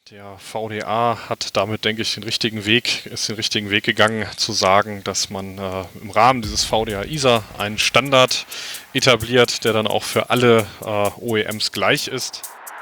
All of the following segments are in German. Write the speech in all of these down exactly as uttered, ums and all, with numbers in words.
Der V D A hat damit, denke ich, den richtigen Weg, ist den richtigen Weg gegangen, zu sagen, dass man äh, im Rahmen dieses V D A I S A einen Standard etabliert, der dann auch für alle äh, O E Ms gleich ist.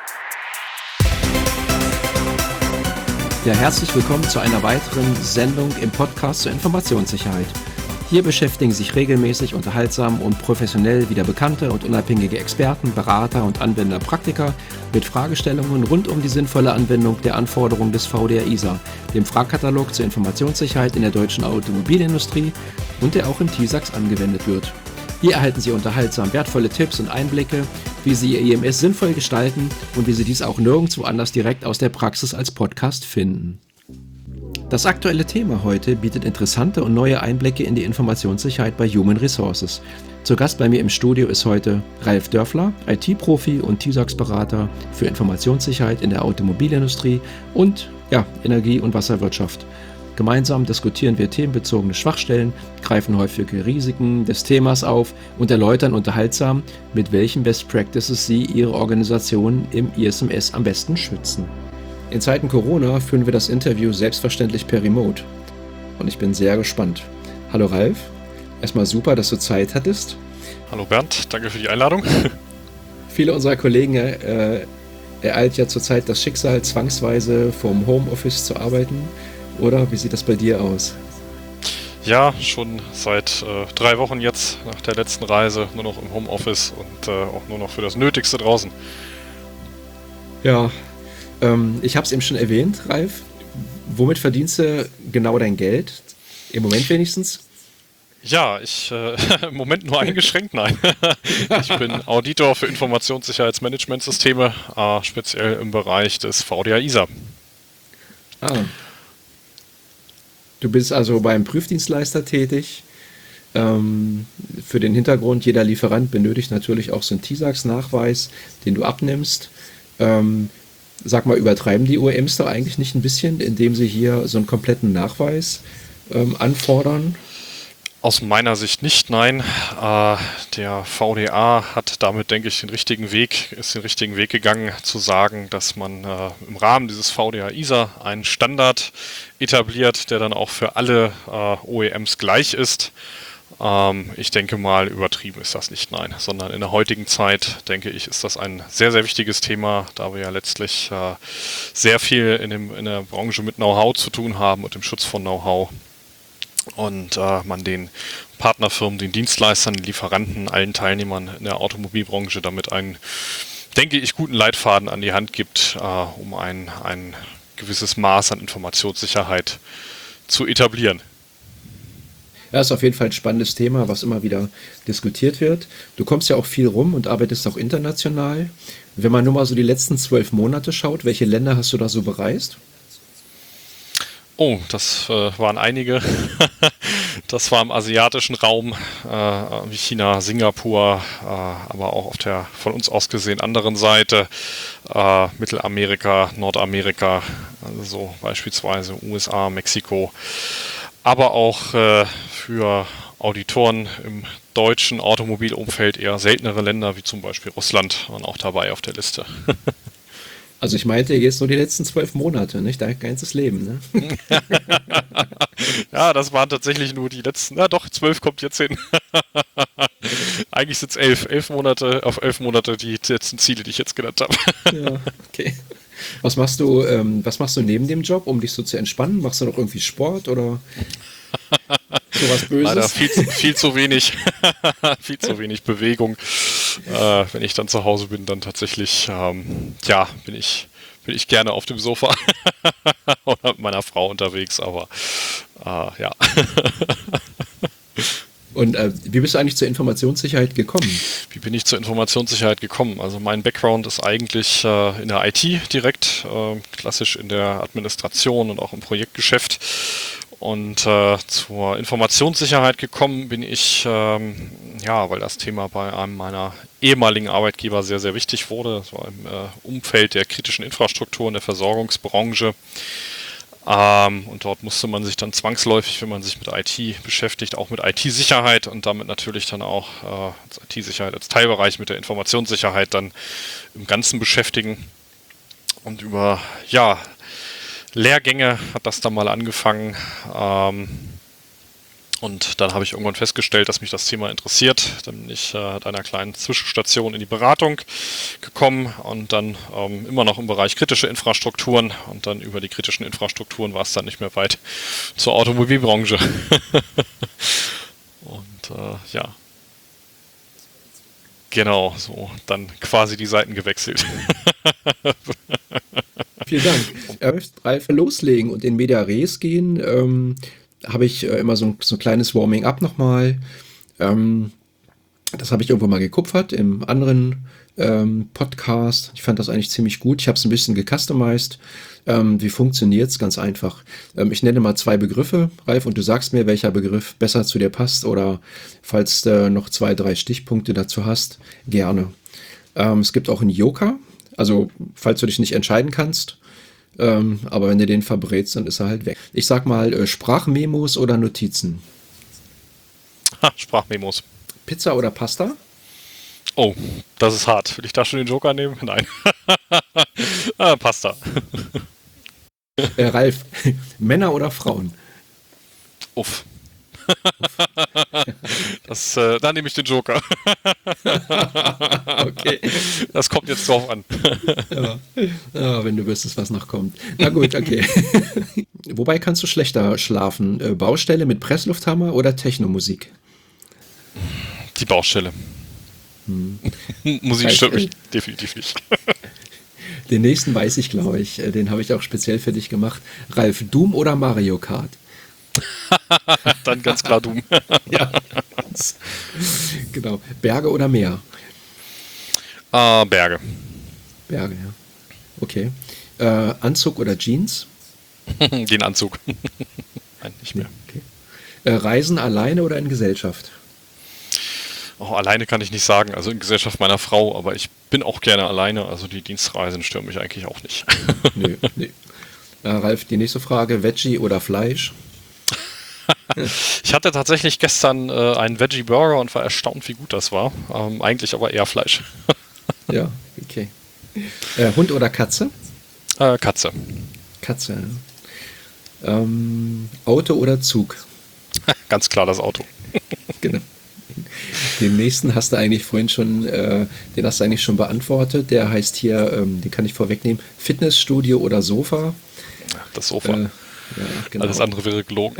Ja, herzlich willkommen zu einer weiteren Sendung im Podcast zur Informationssicherheit. Hier beschäftigen sich regelmäßig, unterhaltsam und professionell wieder bekannte und unabhängige Experten, Berater und Anwender, Praktiker mit Fragestellungen rund um die sinnvolle Anwendung der Anforderungen des V D A I S A, dem Fragkatalog zur Informationssicherheit in der deutschen Automobilindustrie und der auch im T I S A X angewendet wird. Hier erhalten Sie unterhaltsam wertvolle Tipps und Einblicke, wie Sie Ihr I M S sinnvoll gestalten und wie Sie dies auch nirgendwo anders direkt aus der Praxis als Podcast finden. Das aktuelle Thema heute bietet interessante und neue Einblicke in die Informationssicherheit bei Human Resources. Zu Gast bei mir im Studio ist heute Ralf Dörfler, I T-Profi und T I S A X-Berater für Informationssicherheit in der Automobilindustrie und ja, Energie- und Wasserwirtschaft. Gemeinsam diskutieren wir themenbezogene Schwachstellen, greifen häufige Risiken des Themas auf und erläutern unterhaltsam, mit welchen Best Practices Sie Ihre Organisation im I S M S am besten schützen. In Zeiten Corona führen wir das Interview selbstverständlich per Remote. Und ich bin sehr gespannt. Hallo Ralf, erstmal super, dass du Zeit hattest. Hallo Bernd, danke für die Einladung. Viele unserer Kollegen äh, ereilt ja zurzeit das Schicksal, zwangsweise vom Homeoffice zu arbeiten. Oder wie sieht das bei dir aus? Ja, schon seit äh, drei Wochen jetzt nach der letzten Reise nur noch im Homeoffice und äh, auch nur noch für das Nötigste draußen. Ja, ähm, ich habe es eben schon erwähnt, Ralf. Womit verdienst du genau dein Geld? Im Moment wenigstens? Ja, ich äh, im Moment nur eingeschränkt, nein. Ich bin Auditor für Informationssicherheitsmanagementsysteme, äh, speziell im Bereich des V D A I S A. Ah. Du bist also beim Prüfdienstleister tätig. Ähm, für den Hintergrund, jeder Lieferant benötigt natürlich auch so einen T I S A X-Nachweis, den du abnimmst. Ähm, sag mal, übertreiben die O E Ms da eigentlich nicht ein bisschen, indem sie hier so einen kompletten Nachweis ähm, anfordern? Aus meiner Sicht nicht, nein. Äh, der V D A hat damit, denke ich, den richtigen Weg, ist den richtigen Weg gegangen, zu sagen, dass man äh, im Rahmen dieses V D A I S A einen Standard etabliert, der dann auch für alle äh, O E Ms gleich ist. Ähm, ich denke mal, übertrieben ist das nicht, nein, sondern in der heutigen Zeit, denke ich, ist das ein sehr, sehr wichtiges Thema, da wir ja letztlich äh, sehr viel in, dem, in der Branche mit Know-how zu tun haben und dem Schutz von Know-how. Und äh, man den Partnerfirmen, den Dienstleistern, den Lieferanten, allen Teilnehmern in der Automobilbranche damit einen, denke ich, guten Leitfaden an die Hand gibt, äh, um ein, ein gewisses Maß an Informationssicherheit zu etablieren. Ja, ist auf jeden Fall ein spannendes Thema, was immer wieder diskutiert wird. Du kommst ja auch viel rum und arbeitest auch international. Wenn man nur mal so die letzten zwölf Monate schaut, welche Länder hast du da so bereist? Oh, das äh, waren einige. Das war im asiatischen Raum, äh, wie China, Singapur, äh, aber auch auf der von uns aus gesehen anderen Seite, äh, Mittelamerika, Nordamerika, also so beispielsweise U S A, Mexiko, aber auch äh, für Auditoren im deutschen Automobilumfeld eher seltenere Länder, wie zum Beispiel Russland, waren auch dabei auf der Liste. Also ich meinte jetzt nur die letzten zwölf Monate, nicht dein ganzes Leben, ne? Ja, das waren tatsächlich nur die letzten, na doch, zwölf kommt jetzt hin. Eigentlich sind es elf, elf Monate, auf elf Monate die letzten Ziele, die ich jetzt genannt habe. Ja, okay. Was machst du, ähm, was machst du neben dem Job, um dich so zu entspannen? Machst du noch irgendwie Sport oder sowas Böses? Leider viel, viel zu wenig, viel zu wenig Bewegung. Äh, wenn ich dann zu Hause bin, dann tatsächlich, ähm, ja, bin ich, bin ich gerne auf dem Sofa oder mit meiner Frau unterwegs, aber äh, ja. Und äh, wie bist du eigentlich zur Informationssicherheit gekommen? Wie bin ich zur Informationssicherheit gekommen? Also mein Background ist eigentlich äh, in der I T direkt, äh, klassisch in der Administration und auch im Projektgeschäft. Und äh, zur Informationssicherheit gekommen bin ich, ähm, ja, weil das Thema bei einem meiner ehemaligen Arbeitgeber sehr, sehr wichtig wurde. Das war im äh, Umfeld der kritischen Infrastruktur in der Versorgungsbranche. Ähm, und dort musste man sich dann zwangsläufig, wenn man sich mit I T beschäftigt, auch mit I T-Sicherheit und damit natürlich dann auch äh, als I T-Sicherheit als Teilbereich mit der Informationssicherheit dann im Ganzen beschäftigen. Und über, ja, Lehrgänge hat das dann mal angefangen. Ähm, und dann habe ich irgendwann festgestellt, dass mich das Thema interessiert. Dann bin ich äh, mit einer kleinen Zwischenstation in die Beratung gekommen und dann ähm, immer noch im Bereich kritische Infrastrukturen. Und dann über die kritischen Infrastrukturen war es dann nicht mehr weit zur Automobilbranche. und äh, ja. Genau, so dann quasi die Seiten gewechselt. Vielen Dank. Äh, Ralf, loslegen und in Media Res gehen, ähm, habe ich äh, immer so ein, so ein kleines Warming-up nochmal. Ähm, das habe ich irgendwo mal gekupfert im anderen ähm, Podcast. Ich fand das eigentlich ziemlich gut. Ich habe es ein bisschen gecustomized. Ähm, wie funktioniert es? Ganz einfach. Ähm, ich nenne mal zwei Begriffe, Ralf, und du sagst mir, welcher Begriff besser zu dir passt oder falls du noch zwei, drei Stichpunkte dazu hast, gerne. Ähm, es gibt auch einen Joker, also falls du dich nicht entscheiden kannst, ähm, aber wenn du den verbrätst, dann ist er halt weg. Ich sag mal äh, Sprachmemos oder Notizen. Ha, Sprachmemos. Pizza oder Pasta? Oh, das ist hart. Will ich da schon den Joker nehmen? Nein. ah, Pasta. Äh, Ralf, Männer oder Frauen? Uff. das, äh, da nehme ich den Joker. Okay. Das kommt jetzt drauf an. Ja. Ja, wenn du wüsstest, was noch kommt. Na gut, okay. Wobei kannst du schlechter schlafen? Äh, Baustelle mit Presslufthammer oder Technomusik? Die Baustelle. Hm. Musik Ralf, stört mich äh, definitiv nicht. Den nächsten weiß ich, glaube ich. Äh, Den habe ich auch speziell für dich gemacht. Ralf, Doom oder Mario Kart? Dann ganz klar Doom. Ja. Genau. Berge oder Meer? Äh, Berge. Berge, ja. Okay. Äh, Anzug oder Jeans? Den Anzug. Nein, nicht mehr. Okay. Äh, Reisen alleine oder in Gesellschaft? Oh, alleine kann ich nicht sagen, also in Gesellschaft meiner Frau, aber ich bin auch gerne alleine, also die Dienstreisen stören mich eigentlich auch nicht. Nö, nee. Äh, Ralf, die nächste Frage, Veggie oder Fleisch? Ich hatte tatsächlich gestern äh, einen Veggie Burger und war erstaunt, wie gut das war. Ähm, eigentlich aber eher Fleisch. Ja, okay. Äh, Hund oder Katze? Äh, Katze. Katze, ja. Ähm, Auto oder Zug? Ganz klar das Auto. Genau. Den nächsten hast du eigentlich vorhin schon, äh, den hast du eigentlich schon beantwortet. Der heißt hier, ähm, den kann ich vorwegnehmen, Fitnessstudio oder Sofa? Das Sofa. Äh, ja, genau. Alles andere wäre gelogen.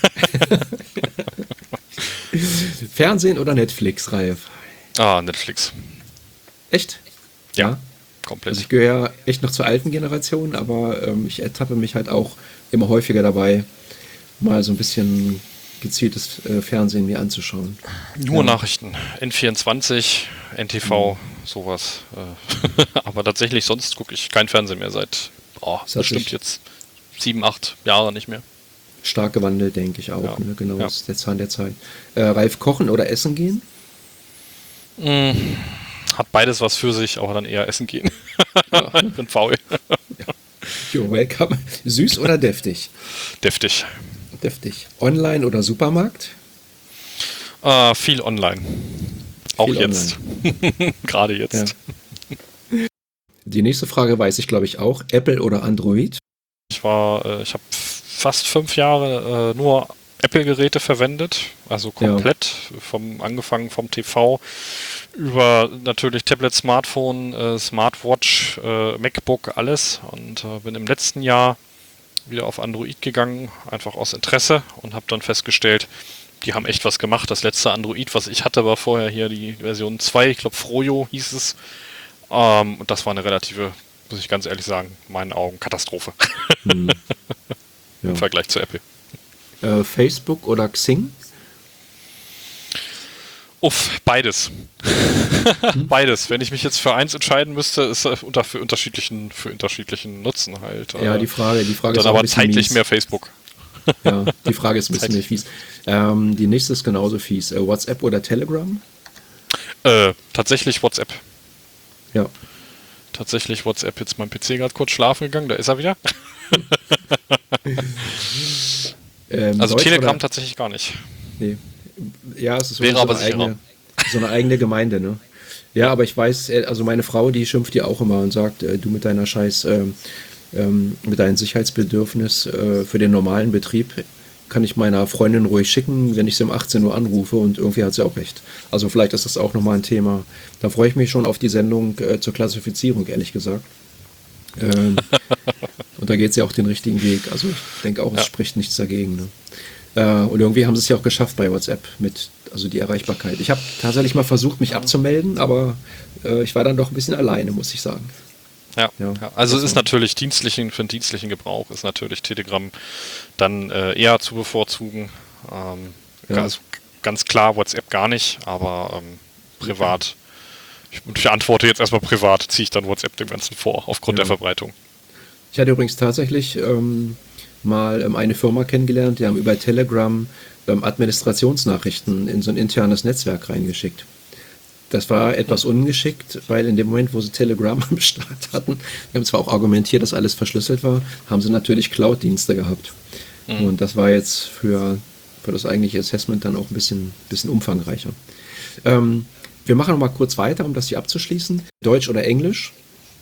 Fernsehen oder Netflix, Ralf? Ah, Netflix. Echt? Ja, Ja. komplett. Also ich gehöre ja echt noch zur alten Generation, aber ähm, ich ertappe mich halt auch immer häufiger dabei, mal so ein bisschen gezieltes äh, Fernsehen mir anzuschauen. Nur Ja. Nachrichten. N vierundzwanzig, N T V, sowas. Äh, aber tatsächlich, sonst gucke ich kein Fernsehen mehr seit oh, Das hat bestimmt sich- jetzt sieben, acht Jahre nicht mehr. Stark gewandelt, denke ich auch. Ja. Ne? Genau, Ja. das ist der Zahn der Zeit. Äh, Ralf, kochen oder essen gehen? Mm, hat beides was für sich, aber dann eher essen gehen. Ich bin faul. Jo, welcome. Süß oder deftig? Deftig. Deftig. Online oder Supermarkt? Äh, viel online. Auch Viel jetzt. Gerade jetzt. Ja. Die nächste Frage weiß ich, glaube ich, auch. Apple oder Android? Ich war, äh, ich habe fast fünf Jahre äh, nur Apple-Geräte verwendet, also komplett, vom angefangen vom T V über natürlich Tablet, Smartphone, äh, Smartwatch, äh, MacBook, alles, und äh, bin im letzten Jahr wieder auf Android gegangen, einfach aus Interesse, und habe dann festgestellt, die haben echt was gemacht. Das letzte Android, was ich hatte, war vorher hier die Version zwei, ich glaube Froyo hieß es, ähm, und das war eine relative, muss ich ganz ehrlich sagen, in meinen Augen Katastrophe. Hm. Ja. Im Vergleich zu Apple. Äh, Facebook oder Xing? Uff, beides. Beides. Wenn ich mich jetzt für eins entscheiden müsste, ist äh, unter, für unterschiedlichen, für unterschiedlichen Nutzen halt. Ja, äh, die Frage, die Frage dann ist auch aber ein bisschen zeitlich mies. mehr Facebook. Ja, die Frage ist ein bisschen mehr Zeitlich. fies. Ähm, die nächste ist genauso fies. Äh, WhatsApp oder Telegram? Äh, tatsächlich WhatsApp. Ja. Tatsächlich WhatsApp. Jetzt mein P C gerade kurz schlafen gegangen, da ist er wieder. Ähm, Also Deutsch Telegram oder- tatsächlich gar nicht. Nee. Ja, es ist Wäre so aber eine, sicherer. eigene, so eine eigene Gemeinde, ne? Ja, aber ich weiß, äh, also meine Frau, die schimpft ja auch immer und sagt, äh, du mit deiner scheiß ähm, ähm, mit einem Sicherheitsbedürfnis äh, für den normalen Betrieb kann ich meiner Freundin ruhig schicken, wenn ich sie um achtzehn Uhr anrufe und irgendwie hat sie auch recht. Also vielleicht ist das auch nochmal ein Thema. Da freue ich mich schon auf die Sendung äh, zur Klassifizierung, ehrlich gesagt. Ähm, und da geht es ja auch den richtigen Weg. Also ich denke auch, es Ja. spricht nichts dagegen. Ne? Äh, und irgendwie haben sie es ja auch geschafft bei WhatsApp mit, also die Erreichbarkeit. Ich habe tatsächlich mal versucht, mich abzumelden, aber äh, ich war dann doch ein bisschen alleine, muss ich sagen. Ja, Ja, ja. Also das ist war- natürlich dienstlichen, für den dienstlichen Gebrauch ist natürlich Telegram dann äh, eher zu bevorzugen. Ähm, Ja. also g- ganz klar WhatsApp gar nicht, aber ähm, privat, ich, ich antworte jetzt erstmal privat, ziehe ich dann WhatsApp dem Ganzen vor, aufgrund Ja. der Verbreitung. Ich hatte übrigens tatsächlich ähm, mal ähm, eine Firma kennengelernt, die haben über Telegram ähm, Administrationsnachrichten in so ein internes Netzwerk reingeschickt. Das war etwas ungeschickt, weil in dem Moment, wo sie Telegram am Start hatten, wir haben zwar auch argumentiert, dass alles verschlüsselt war, haben sie natürlich Cloud-Dienste gehabt. Mhm. Und das war jetzt für, für das eigentliche Assessment dann auch ein bisschen, bisschen umfangreicher. Ähm, wir machen noch mal kurz weiter, um das hier abzuschließen. Deutsch oder Englisch?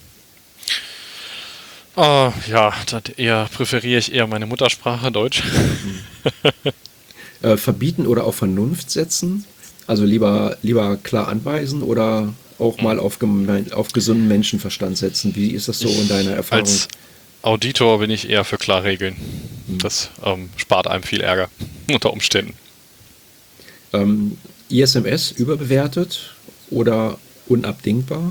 Ah, ja, dann eher präferiere ich eher meine Muttersprache, Deutsch. Äh, verbieten oder auf Vernunft setzen? Also lieber, lieber klar anweisen oder auch mal auf, gemein, auf gesunden Menschenverstand setzen? Wie ist das so in deiner Erfahrung? Als Auditor bin ich eher für Klarregeln. Das ähm, spart einem viel Ärger unter Umständen. Ähm, I S M S überbewertet oder unabdingbar?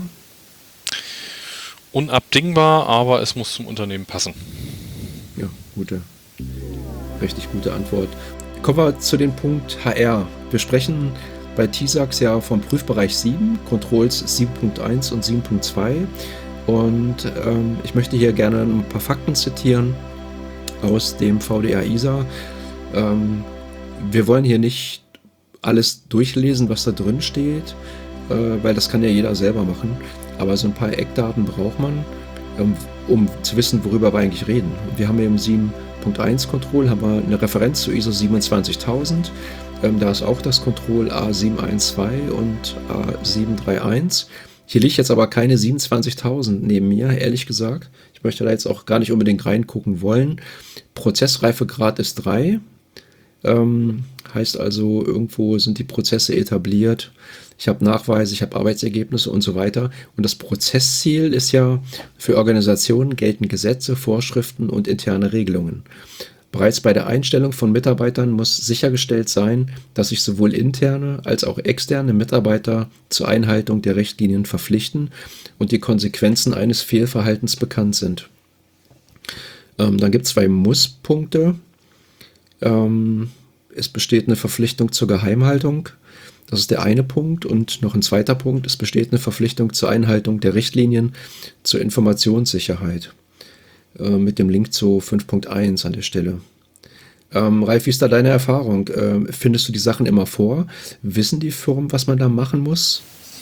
Unabdingbar, aber es muss zum Unternehmen passen. Ja, gute, richtig gute Antwort. Kommen wir zu dem Punkt H R. Wir sprechen bei T I S A X ja vom Prüfbereich sieben, Controls sieben Punkt eins und sieben Punkt zwei. Und ähm, ich möchte hier gerne ein paar Fakten zitieren aus dem V D A I S A. Ähm, wir wollen hier nicht alles durchlesen, was da drin steht, äh, weil das kann ja jeder selber machen. Aber so ein paar Eckdaten braucht man, ähm, um zu wissen, worüber wir eigentlich reden. Und wir haben hier im sieben Punkt eins Control haben wir eine Referenz zu I S O siebenundzwanzigtausend. Ähm, da ist auch das Control A sieben eins zwei und A sieben drei eins. Hier liegt jetzt aber keine siebenundzwanzigtausend neben mir, ehrlich gesagt. Ich möchte da jetzt auch gar nicht unbedingt reingucken wollen. Prozessreifegrad ist drei. Ähm, heißt also, irgendwo sind die Prozesse etabliert. Ich habe Nachweise, ich habe Arbeitsergebnisse und so weiter. Und das Prozessziel ist ja, für Organisationen gelten Gesetze, Vorschriften und interne Regelungen. Bereits bei der Einstellung von Mitarbeitern muss sichergestellt sein, dass sich sowohl interne als auch externe Mitarbeiter zur Einhaltung der Richtlinien verpflichten und die Konsequenzen eines Fehlverhaltens bekannt sind. Ähm, dann gibt es zwei Muss-Punkte. Ähm, es besteht eine Verpflichtung zur Geheimhaltung. Das ist der eine Punkt. Und noch ein zweiter Punkt, es besteht eine Verpflichtung zur Einhaltung der Richtlinien zur Informationssicherheit. Äh, mit dem Link zu fünf Punkt eins an der Stelle. Ähm, Ralf, wie ist da deine Erfahrung? Ähm, findest du die Sachen immer vor? Wissen die Firmen, was man da machen muss?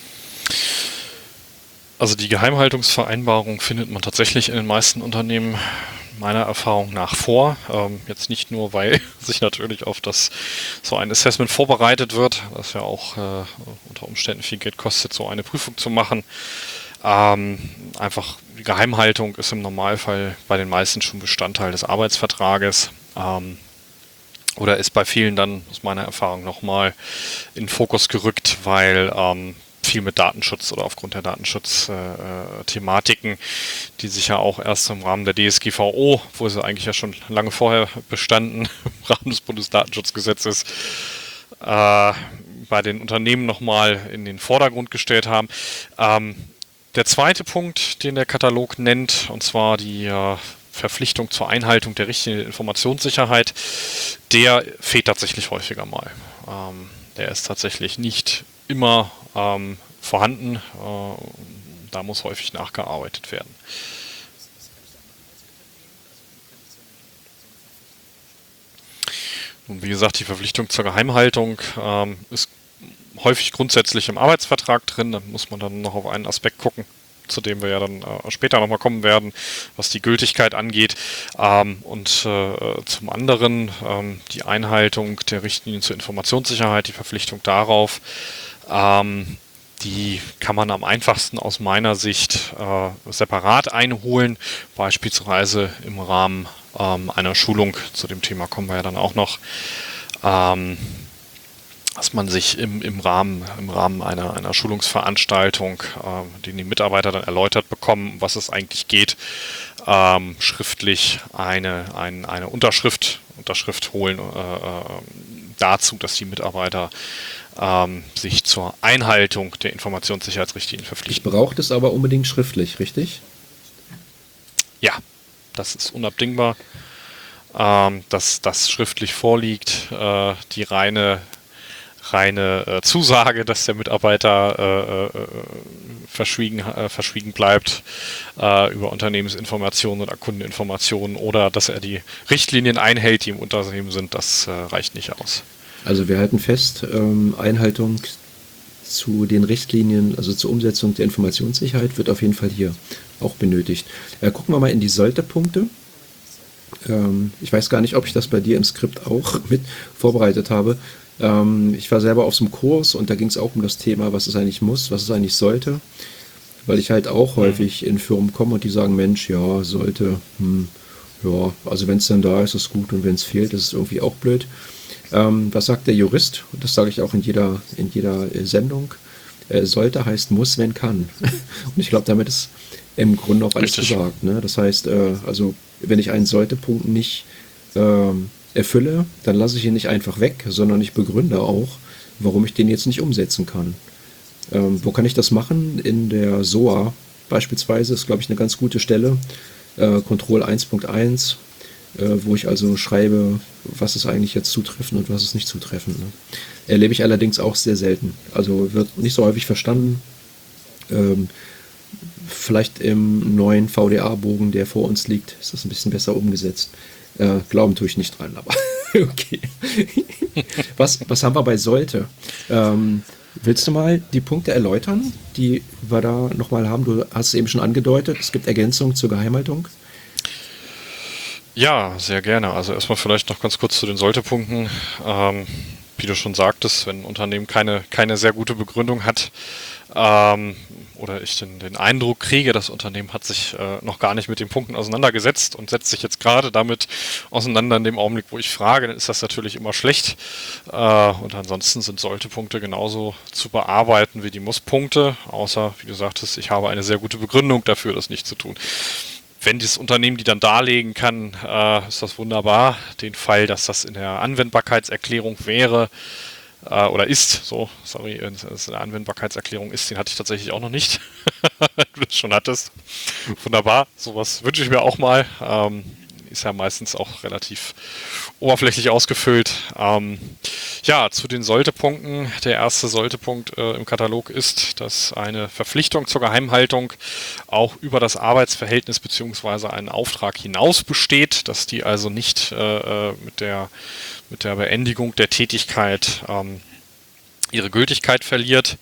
Also die Geheimhaltungsvereinbarung findet man tatsächlich in den meisten Unternehmen meiner Erfahrung nach vor. Ähm, jetzt nicht nur, weil sich natürlich auf das so ein Assessment vorbereitet wird, das ja auch äh, unter Umständen viel Geld kostet, so eine Prüfung zu machen. Ähm, einfach die Geheimhaltung ist im Normalfall bei den meisten schon Bestandteil des Arbeitsvertrages. Ähm, oder ist bei vielen dann aus meiner Erfahrung nochmal in den Fokus gerückt, weil ähm, viel mit Datenschutz oder aufgrund der Datenschutz-Thematiken, äh, die sich ja auch erst im Rahmen der D S G V O, wo sie eigentlich ja schon lange vorher bestanden, im Rahmen des Bundesdatenschutzgesetzes, äh, bei den Unternehmen nochmal in den Vordergrund gestellt haben. Ähm, der zweite Punkt, den der Katalog nennt, und zwar die äh, Verpflichtung zur Einhaltung der Richtlinien der Informationssicherheit, der fehlt tatsächlich häufiger mal. Ähm, der ist tatsächlich nicht immer ähm, vorhanden. Äh, da muss häufig nachgearbeitet werden. Und wie gesagt, die Verpflichtung zur Geheimhaltung ähm, ist häufig grundsätzlich im Arbeitsvertrag drin. Da muss man dann noch auf einen Aspekt gucken, zu dem wir ja dann äh, später nochmal kommen werden, was die Gültigkeit angeht. Ähm, und äh, zum anderen ähm, die Einhaltung der Richtlinien zur Informationssicherheit, die Verpflichtung darauf, ähm, die kann man am einfachsten aus meiner Sicht äh, separat einholen, beispielsweise im Rahmen ähm, einer Schulung. Zu dem Thema kommen wir ja dann auch noch. Ähm, dass man sich im, im Rahmen, im Rahmen einer, einer Schulungsveranstaltung, äh, die die Mitarbeiter dann erläutert bekommen, um was es eigentlich geht, ähm, schriftlich eine, ein, eine Unterschrift, Unterschrift holen äh, dazu, dass die Mitarbeiter ähm, sich zur Einhaltung der Informationssicherheitsrichtlinien verpflichten. Ich brauche das aber unbedingt schriftlich, richtig? Ja, das ist unabdingbar, ähm, dass das schriftlich vorliegt. Äh, die reine reine äh, Zusage, dass der Mitarbeiter äh, äh, verschwiegen, äh, verschwiegen bleibt äh, über Unternehmensinformationen oder Kundeninformationen oder dass er die Richtlinien einhält, die im Unternehmen sind, das äh, reicht nicht aus. Also wir halten fest, ähm, Einhaltung zu den Richtlinien, also zur Umsetzung der Informationssicherheit wird auf jeden Fall hier auch benötigt. Äh, gucken wir mal in die Sollte-Punkte. Ähm, ich weiß gar nicht, ob ich das bei dir im Skript auch mit vorbereitet habe. Ich war selber auf so einem Kurs und da ging es auch um das Thema, was es eigentlich muss, was es eigentlich sollte, weil ich halt auch häufig in Firmen komme und die sagen, Mensch, ja, sollte, hm, ja, also wenn es dann da ist, ist es gut und wenn es fehlt, ist es irgendwie auch blöd. Ähm, was sagt der Jurist? Und das sage ich auch in jeder, in jeder Sendung. Äh, sollte heißt muss, wenn kann. Und ich glaube, damit ist im Grunde auch alles Richtig. gesagt. Ne? Das heißt, äh, also wenn ich einen Sollte-Punkt nicht ähm, erfülle, dann lasse ich ihn nicht einfach weg, sondern ich begründe auch, warum ich den jetzt nicht umsetzen kann. Ähm, wo kann ich das machen? In der S O A beispielsweise ist, glaube ich, eine ganz gute Stelle. Äh, Control eins Punkt eins, äh, wo ich also schreibe, was ist eigentlich jetzt zutreffend und was ist nicht zutreffend. Ne? Erlebe ich allerdings auch sehr selten. Also wird nicht so häufig verstanden. Ähm, vielleicht im neuen V D A-Bogen, der vor uns liegt, ist das ein bisschen besser umgesetzt. Äh, glauben tue ich nicht dran, aber okay. was, was haben wir bei sollte? Ähm, willst du mal die Punkte erläutern, die wir da nochmal haben? Du hast es eben schon angedeutet, es gibt Ergänzungen zur Geheimhaltung. Ja, sehr gerne. Also erstmal vielleicht noch ganz kurz zu den Sollte-Punkten. Ähm, wie du schon sagtest, wenn ein Unternehmen keine, keine sehr gute Begründung hat, ähm, oder ich den, den Eindruck kriege, das Unternehmen hat sich äh, noch gar nicht mit den Punkten auseinandergesetzt und setzt sich jetzt gerade damit auseinander in dem Augenblick, wo ich frage, dann ist das natürlich immer schlecht. Äh, und ansonsten sind Sollte-Punkte genauso zu bearbeiten wie die Muss-Punkte, außer, wie du sagtest, ich habe eine sehr gute Begründung dafür, das nicht zu tun. Wenn das Unternehmen die dann darlegen kann, äh, ist das wunderbar. Den Fall, dass das in der Anwendbarkeitserklärung wäre, oder ist, so, sorry, dass eine Anwendbarkeitserklärung ist, den hatte ich tatsächlich auch noch nicht. Du das schon hattest. Wunderbar, sowas wünsche ich mir auch mal. Ähm, ist ja meistens auch relativ oberflächlich ausgefüllt. Ähm, ja, zu den Sollte-Punkten. Der erste Sollte-Punkt äh, im Katalog ist, dass eine Verpflichtung zur Geheimhaltung auch über das Arbeitsverhältnis bzw. einen Auftrag hinaus besteht, dass die also nicht äh, mit der mit der Beendigung der Tätigkeit ähm, ihre Gültigkeit verliert.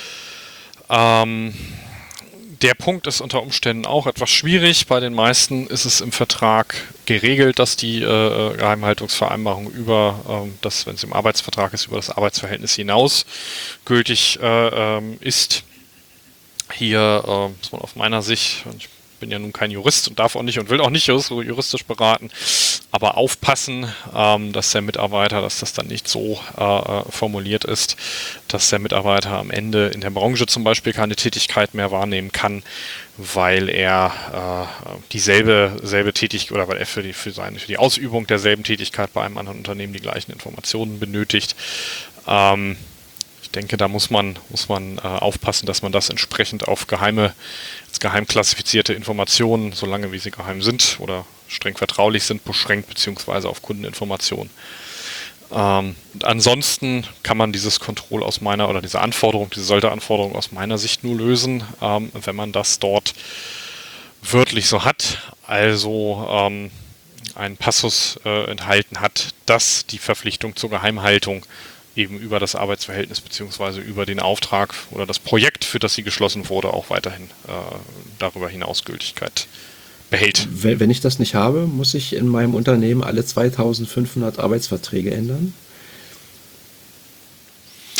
Ähm, der Punkt ist unter Umständen auch etwas schwierig. Bei den meisten ist es im Vertrag geregelt, dass die äh, Geheimhaltungsvereinbarung über ähm, das, wenn es im Arbeitsvertrag ist, über das Arbeitsverhältnis hinaus gültig äh, ähm, ist. Hier äh, muss man auf meiner Sicht, ich bin ja nun kein Jurist und darf auch nicht und will auch nicht juristisch beraten, aber aufpassen, ähm, dass der Mitarbeiter, dass das dann nicht so äh, formuliert ist, dass der Mitarbeiter am Ende in der Branche zum Beispiel keine Tätigkeit mehr wahrnehmen kann, weil er äh, dieselbe selbe Tätigkeit oder weil er für die, für, seine, für die Ausübung derselben Tätigkeit bei einem anderen Unternehmen die gleichen Informationen benötigt. Ähm, Ich denke, da muss man, muss man äh, aufpassen, dass man das entsprechend auf geheime, als geheim klassifizierte Informationen, solange wie sie geheim sind oder streng vertraulich sind, beschränkt, beziehungsweise auf Kundeninformationen. Ähm, und ansonsten kann man dieses Control aus meiner, oder diese Anforderung, diese Sollte-Anforderung aus meiner Sicht nur lösen, ähm, wenn man das dort wörtlich so hat, also ähm, einen Passus äh, enthalten hat, dass die Verpflichtung zur Geheimhaltung eben über das Arbeitsverhältnis bzw. über den Auftrag oder das Projekt, für das sie geschlossen wurde, auch weiterhin äh, darüber hinaus Gültigkeit behält. Wenn ich das nicht habe, muss ich in meinem Unternehmen alle zweitausendfünfhundert Arbeitsverträge ändern?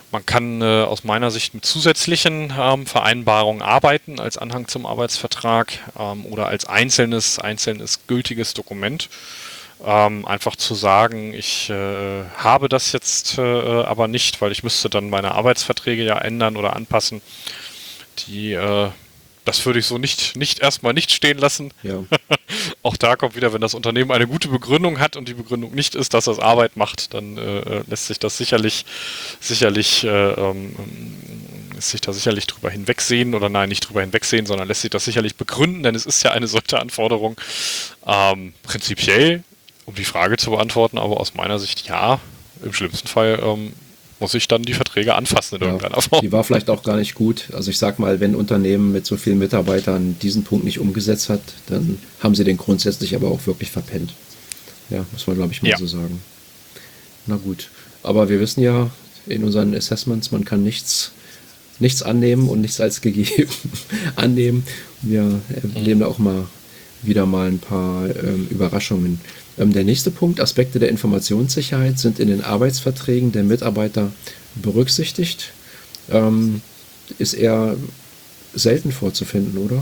Man kann äh, aus meiner Sicht mit zusätzlichen ähm, Vereinbarungen arbeiten als Anhang zum Arbeitsvertrag ähm, oder als einzelnes, einzelnes gültiges Dokument. Ähm, einfach zu sagen, ich äh, habe das jetzt äh, aber nicht, weil ich müsste dann meine Arbeitsverträge ja ändern oder anpassen. Die, äh, das würde ich so nicht, nicht erstmal nicht stehen lassen. Ja. Auch da kommt wieder, wenn das Unternehmen eine gute Begründung hat und die Begründung nicht ist, dass das Arbeit macht, dann äh, lässt sich das sicherlich, sicherlich, äh, ähm, lässt sich da sicherlich drüber hinwegsehen oder nein, nicht drüber hinwegsehen, sondern lässt sich das sicherlich begründen, denn es ist ja eine solche Anforderung. Ähm, prinzipiell, um die Frage zu beantworten, aber aus meiner Sicht ja, im schlimmsten Fall ähm, muss ich dann die Verträge anfassen in Ja, irgendeiner Form. die war vielleicht auch gar nicht gut. Also ich sag mal, wenn ein Unternehmen mit so vielen Mitarbeitern diesen Punkt nicht umgesetzt hat, dann haben sie den grundsätzlich aber auch wirklich verpennt. Ja, muss man, glaube ich, mal Ja. so sagen. Na gut. Aber wir wissen ja in unseren Assessments, man kann nichts, nichts annehmen und nichts als gegeben annehmen. Wir erleben da auch mal wieder mal ein paar ähm, Überraschungen. Ähm, der nächste Punkt, Aspekte der Informationssicherheit sind in den Arbeitsverträgen der Mitarbeiter berücksichtigt. Ähm, ist eher selten vorzufinden, oder?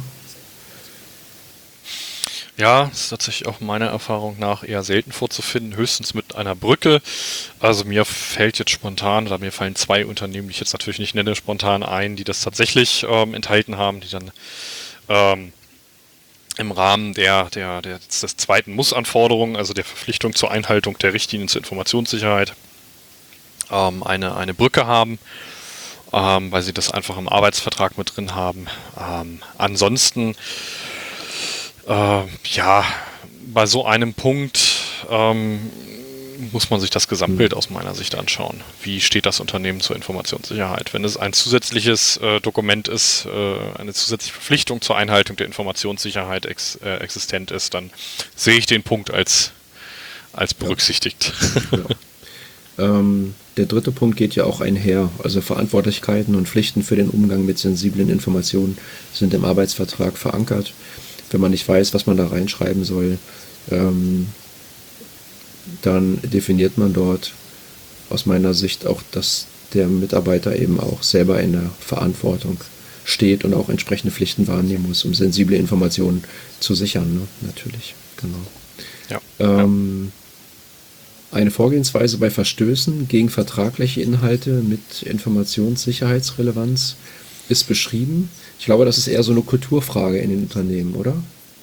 Ja, ist tatsächlich auch meiner Erfahrung nach eher selten vorzufinden, höchstens mit einer Brücke. Also mir fällt jetzt spontan, oder mir fallen zwei Unternehmen, die ich jetzt natürlich nicht nenne, spontan ein, die das tatsächlich ähm, enthalten haben, die dann ähm, im Rahmen der, der, der, des zweiten Muss-Anforderungen, also der Verpflichtung zur Einhaltung der Richtlinien zur Informationssicherheit, ähm, eine, eine Brücke haben, ähm, weil sie das einfach im Arbeitsvertrag mit drin haben. Ähm, ansonsten, äh, ja, bei so einem Punkt ähm, muss man sich das Gesamtbild aus meiner Sicht anschauen. Wie steht das Unternehmen zur Informationssicherheit? Wenn es ein zusätzliches äh, Dokument ist, äh, eine zusätzliche Verpflichtung zur Einhaltung der Informationssicherheit ex, äh, existent ist, dann sehe ich den Punkt als, als berücksichtigt. Ja. ähm, der dritte Punkt geht ja auch einher. Also Verantwortlichkeiten und Pflichten für den Umgang mit sensiblen Informationen sind im Arbeitsvertrag verankert. Wenn man nicht weiß, was man da reinschreiben soll, ähm, dann definiert man dort aus meiner Sicht auch, dass der Mitarbeiter eben auch selber in der Verantwortung steht und auch entsprechende Pflichten wahrnehmen muss, um sensible Informationen zu sichern. Ne? Natürlich, genau. Ja. Ähm, eine Vorgehensweise bei Verstößen gegen vertragliche Inhalte mit Informationssicherheitsrelevanz ist beschrieben. Ich glaube, das ist eher so eine Kulturfrage in den Unternehmen, oder?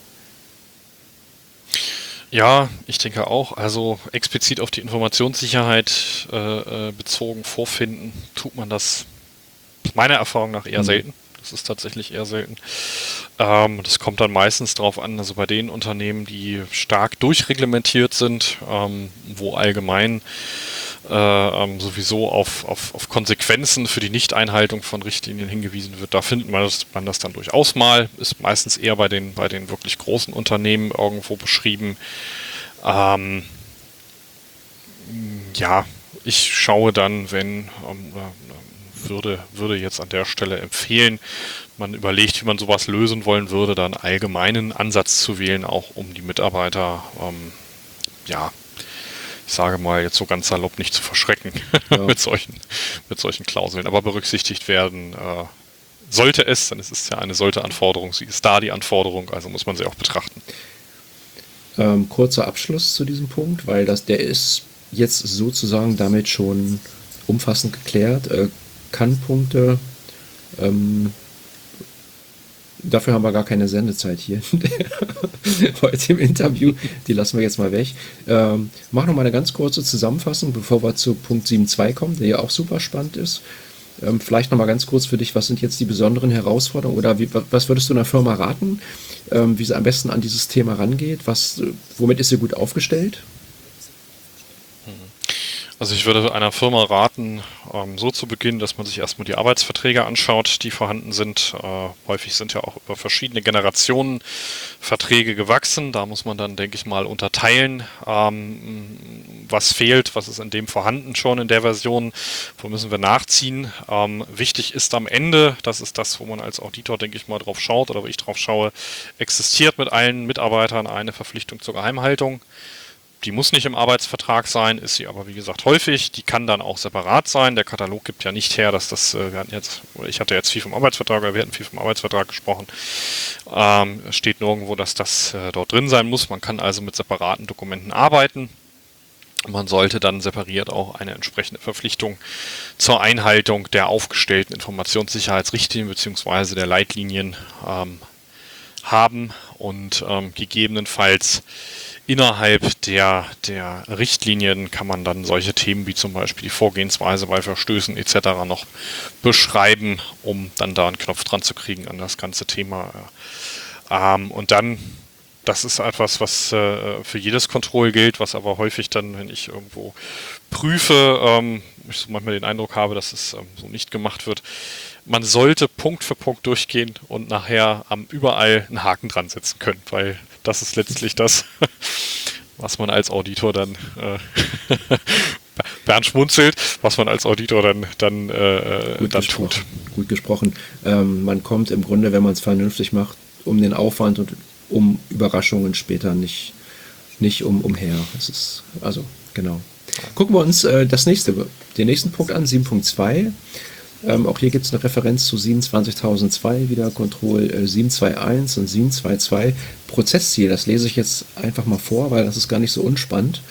Ja, ich denke auch. Also explizit auf die Informationssicherheit äh, äh, bezogen vorfinden, tut man das meiner Erfahrung nach eher Mhm. selten. Das ist tatsächlich eher selten. Ähm, das kommt dann meistens darauf an, also bei den Unternehmen, die stark durchreglementiert sind, ähm, wo allgemein äh, ähm, sowieso auf, auf, auf Konsequenzen für die Nichteinhaltung von Richtlinien hingewiesen wird, da findet man das, man das dann durchaus mal. Ist meistens eher bei den, bei den wirklich großen Unternehmen irgendwo beschrieben. Ähm, ja, ich schaue dann, wenn, ähm, würde, würde jetzt an der Stelle empfehlen, man überlegt, wie man sowas lösen wollen würde, dann einen allgemeinen Ansatz zu wählen, auch um die Mitarbeiter, ähm, ja, ich sage mal jetzt so ganz salopp nicht zu verschrecken Ja. mit solchen, mit solchen Klauseln. Aber berücksichtigt werden äh, sollte es, denn es ist ja eine sollte Anforderung, sie ist da die Anforderung, also muss man sie auch betrachten. Ähm, kurzer Abschluss zu diesem Punkt, weil das, der ist jetzt sozusagen damit schon umfassend geklärt. Äh, Kannpunkte, ähm, dafür haben wir gar keine Sendezeit hier heute im Interview, die lassen wir jetzt mal weg. Ähm, mach noch mal eine ganz kurze Zusammenfassung, bevor wir zu Punkt sieben Punkt zwei kommen, der ja auch super spannend ist. Ähm, vielleicht noch mal ganz kurz für dich, was sind jetzt die besonderen Herausforderungen oder wie, was würdest du einer Firma raten, ähm, wie sie am besten an dieses Thema rangeht? Was, womit ist sie gut aufgestellt? Also ich würde einer Firma raten, ähm, so zu beginnen, dass man sich erstmal die Arbeitsverträge anschaut, die vorhanden sind. Äh, häufig sind ja auch über verschiedene Generationen Verträge gewachsen. Da muss man dann, denke ich mal, unterteilen, ähm, was fehlt, was ist in dem vorhanden schon in der Version, wo müssen wir nachziehen. Ähm, wichtig ist am Ende, das ist das, wo man als Auditor, denke ich mal, drauf schaut oder wo ich drauf schaue, existiert mit allen Mitarbeitern eine Verpflichtung zur Geheimhaltung. Die muss nicht im Arbeitsvertrag sein, ist sie aber wie gesagt häufig. Die kann dann auch separat sein. Der Katalog gibt ja nicht her, dass das, wir hatten jetzt, ich hatte jetzt viel vom Arbeitsvertrag, oder wir hatten viel vom Arbeitsvertrag gesprochen. Ähm, es steht nirgendwo, dass das äh, dort drin sein muss. Man kann also mit separaten Dokumenten arbeiten. Man sollte dann separiert auch eine entsprechende Verpflichtung zur Einhaltung der aufgestellten Informationssicherheitsrichtlinien bzw. der Leitlinien ähm, haben und ähm, gegebenenfalls innerhalb der, der Richtlinien kann man dann solche Themen wie zum Beispiel die Vorgehensweise bei Verstößen et cetera noch beschreiben, um dann da einen Knopf dran zu kriegen an das ganze Thema. Ähm, und dann, das ist etwas, was äh, für jedes Control gilt, was aber häufig dann, wenn ich irgendwo prüfe, ähm, ich so manchmal den Eindruck habe, dass es ähm, so nicht gemacht wird. Man sollte Punkt für Punkt durchgehen und nachher am überall einen Haken dran setzen können, weil das ist letztlich das, was man als Auditor dann, äh, Bernd schmunzelt, was man als Auditor dann, dann, äh, Gut dann gesprochen. tut. Gut gesprochen. Ähm, man kommt im Grunde, wenn man es vernünftig macht, um den Aufwand und um Überraschungen später nicht, nicht um, umher. Es ist, also, genau. Gucken wir uns äh, das nächste, den nächsten Punkt an, sieben Punkt zwei. Ähm, auch hier gibt es eine Referenz zu siebenundzwanzigtausendzwei, wieder Control äh, sieben zwei eins und sieben zwei zwei. Prozessziel, das lese ich jetzt einfach mal vor, weil das ist gar nicht so unspannend.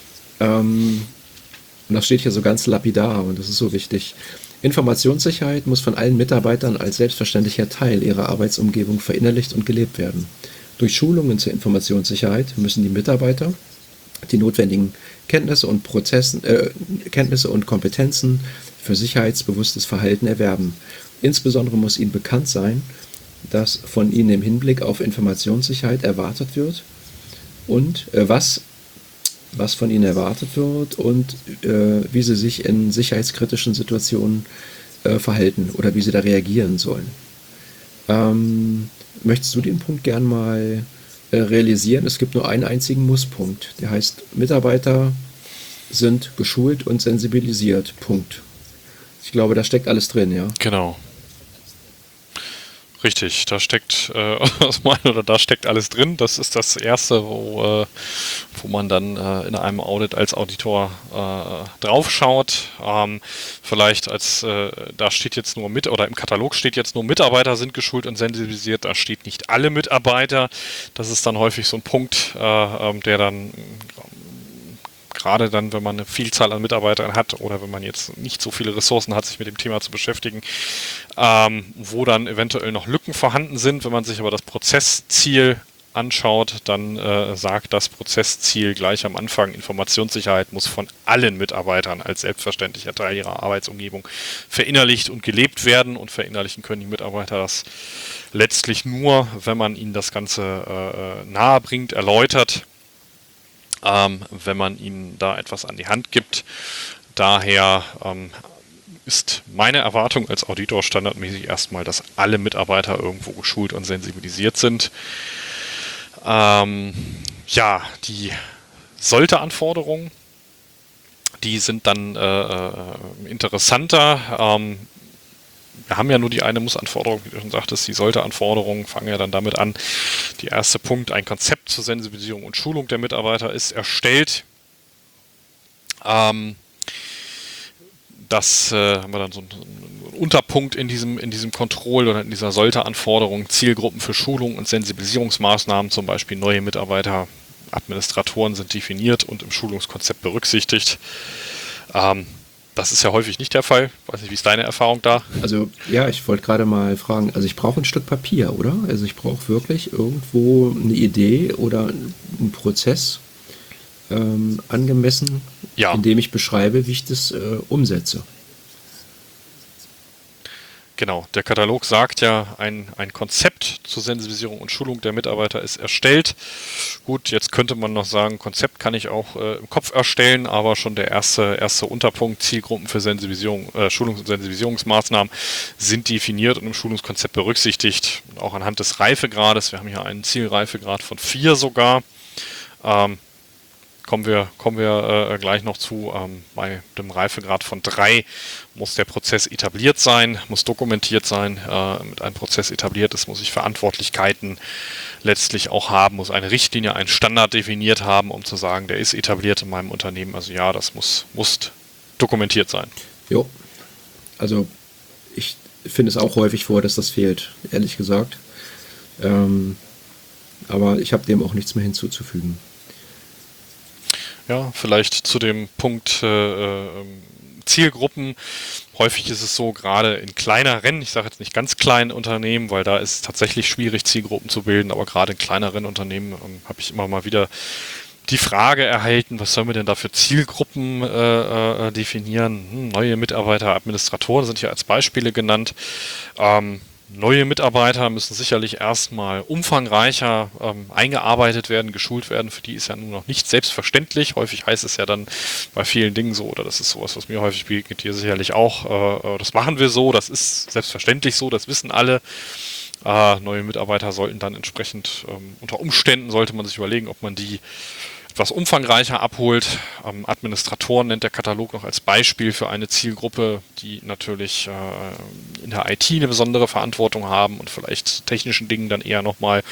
Ähm, und das steht hier so ganz lapidar und das ist so wichtig. Informationssicherheit muss von allen Mitarbeitern als selbstverständlicher Teil ihrer Arbeitsumgebung verinnerlicht und gelebt werden. Durch Schulungen zur Informationssicherheit müssen die Mitarbeiter die notwendigen Kenntnisse und Prozessen, äh, Kenntnisse und Kompetenzen für sicherheitsbewusstes Verhalten erwerben. Insbesondere muss ihnen bekannt sein, dass von ihnen im Hinblick auf Informationssicherheit erwartet wird und äh, was, was von ihnen erwartet wird und äh, wie sie sich in sicherheitskritischen Situationen äh, verhalten oder wie sie da reagieren sollen. Ähm, möchtest du den Punkt gern mal äh, realisieren? Es gibt nur einen einzigen Musspunkt. Der heißt, Mitarbeiter sind geschult und sensibilisiert. Punkt. Ich glaube, da steckt alles drin, ja. Genau. Richtig, da steckt äh, aus meiner oder da steckt alles drin. Das ist das Erste, wo, äh, wo man dann äh, in einem Audit als Auditor äh, draufschaut. Ähm, vielleicht als äh, da steht jetzt nur mit oder im Katalog steht jetzt nur Mitarbeiter sind geschult und sensibilisiert. Da steht nicht alle Mitarbeiter. Das ist dann häufig so ein Punkt, äh, der dann gerade dann, wenn man eine Vielzahl an Mitarbeitern hat oder wenn man jetzt nicht so viele Ressourcen hat, sich mit dem Thema zu beschäftigen, ähm, wo dann eventuell noch Lücken vorhanden sind. Wenn man sich aber das Prozessziel anschaut, dann äh, sagt das Prozessziel gleich am Anfang, Informationssicherheit muss von allen Mitarbeitern als selbstverständlicher Teil ihrer Arbeitsumgebung verinnerlicht und gelebt werden, und verinnerlichen können die Mitarbeiter das letztlich nur, wenn man ihnen das Ganze äh, nahe bringt, erläutert, Ähm, wenn man ihnen da etwas an die Hand gibt. Daher ähm, ist meine Erwartung als Auditor standardmäßig erstmal, dass alle Mitarbeiter irgendwo geschult und sensibilisiert sind. Ähm, ja, die Sollte-Anforderungen, die sind dann äh, interessanter. Ähm, Wir haben ja nur die eine Muss-Anforderung, wie du schon sagtest, die Sollte-Anforderungen fangen ja dann damit an. Der erste Punkt, ein Konzept zur Sensibilisierung und Schulung der Mitarbeiter ist erstellt. Ähm, das äh, haben wir dann so einen, einen Unterpunkt in diesem, in diesem Control oder in dieser Sollte-Anforderung, Zielgruppen für Schulung und Sensibilisierungsmaßnahmen, zum Beispiel neue Mitarbeiter, Administratoren sind definiert und im Schulungskonzept berücksichtigt. Ähm, Das ist ja häufig nicht der Fall. Ich weiß nicht, wie ist deine Erfahrung da? Also ja, ich wollte gerade mal fragen, also ich brauche ein Stück Papier, oder? Also ich brauche wirklich irgendwo eine Idee oder einen Prozess ähm, angemessen, Ja. in dem ich beschreibe, wie ich das äh, umsetze. Genau, der Katalog sagt ja, ein, ein Konzept zur Sensibilisierung und Schulung der Mitarbeiter ist erstellt. Gut, jetzt könnte man noch sagen, Konzept kann ich auch äh, im Kopf erstellen, aber schon der erste, erste Unterpunkt, Zielgruppen für Sensibilisierung, äh, Schulungs- und Sensibilisierungsmaßnahmen sind definiert und im Schulungskonzept berücksichtigt. Und auch anhand des Reifegrades, wir haben hier einen Zielreifegrad von vier sogar, ähm, kommen wir, kommen wir äh, gleich noch zu. Ähm, bei dem Reifegrad von drei muss der Prozess etabliert sein, muss dokumentiert sein. Äh, mit einem Prozess etabliert ist, muss ich Verantwortlichkeiten letztlich auch haben, muss eine Richtlinie, einen Standard definiert haben, um zu sagen, der ist etabliert in meinem Unternehmen. Also ja, das muss, muss dokumentiert sein. Jo, also ich finde es auch häufig vor, dass das fehlt, ehrlich gesagt. Ähm, aber ich habe dem auch nichts mehr hinzuzufügen. Ja, vielleicht zu dem Punkt äh, äh, Zielgruppen. Häufig ist es so, gerade in kleineren, ich sage jetzt nicht ganz kleinen Unternehmen, weil da ist es tatsächlich schwierig, Zielgruppen zu bilden, aber gerade in kleineren Unternehmen ähm, habe ich immer mal wieder die Frage erhalten, was sollen wir denn da für Zielgruppen äh, äh, definieren? Hm, neue Mitarbeiter, Administratoren sind hier als Beispiele genannt. Ähm, Neue Mitarbeiter müssen sicherlich erstmal umfangreicher ähm, eingearbeitet werden, geschult werden. Für die ist ja nun noch nicht selbstverständlich. Häufig heißt es ja dann bei vielen Dingen so, oder das ist sowas, was mir häufig begegnet, hier sicherlich auch, äh, das machen wir so, das ist selbstverständlich so, das wissen alle. Äh, neue Mitarbeiter sollten dann entsprechend, ähm, unter Umständen sollte man sich überlegen, ob man die etwas umfangreicher abholt. Ähm, Administratoren nennt der Katalog noch als Beispiel für eine Zielgruppe, die natürlich äh, in der I T eine besondere Verantwortung haben und vielleicht technischen Dingen dann eher nochmal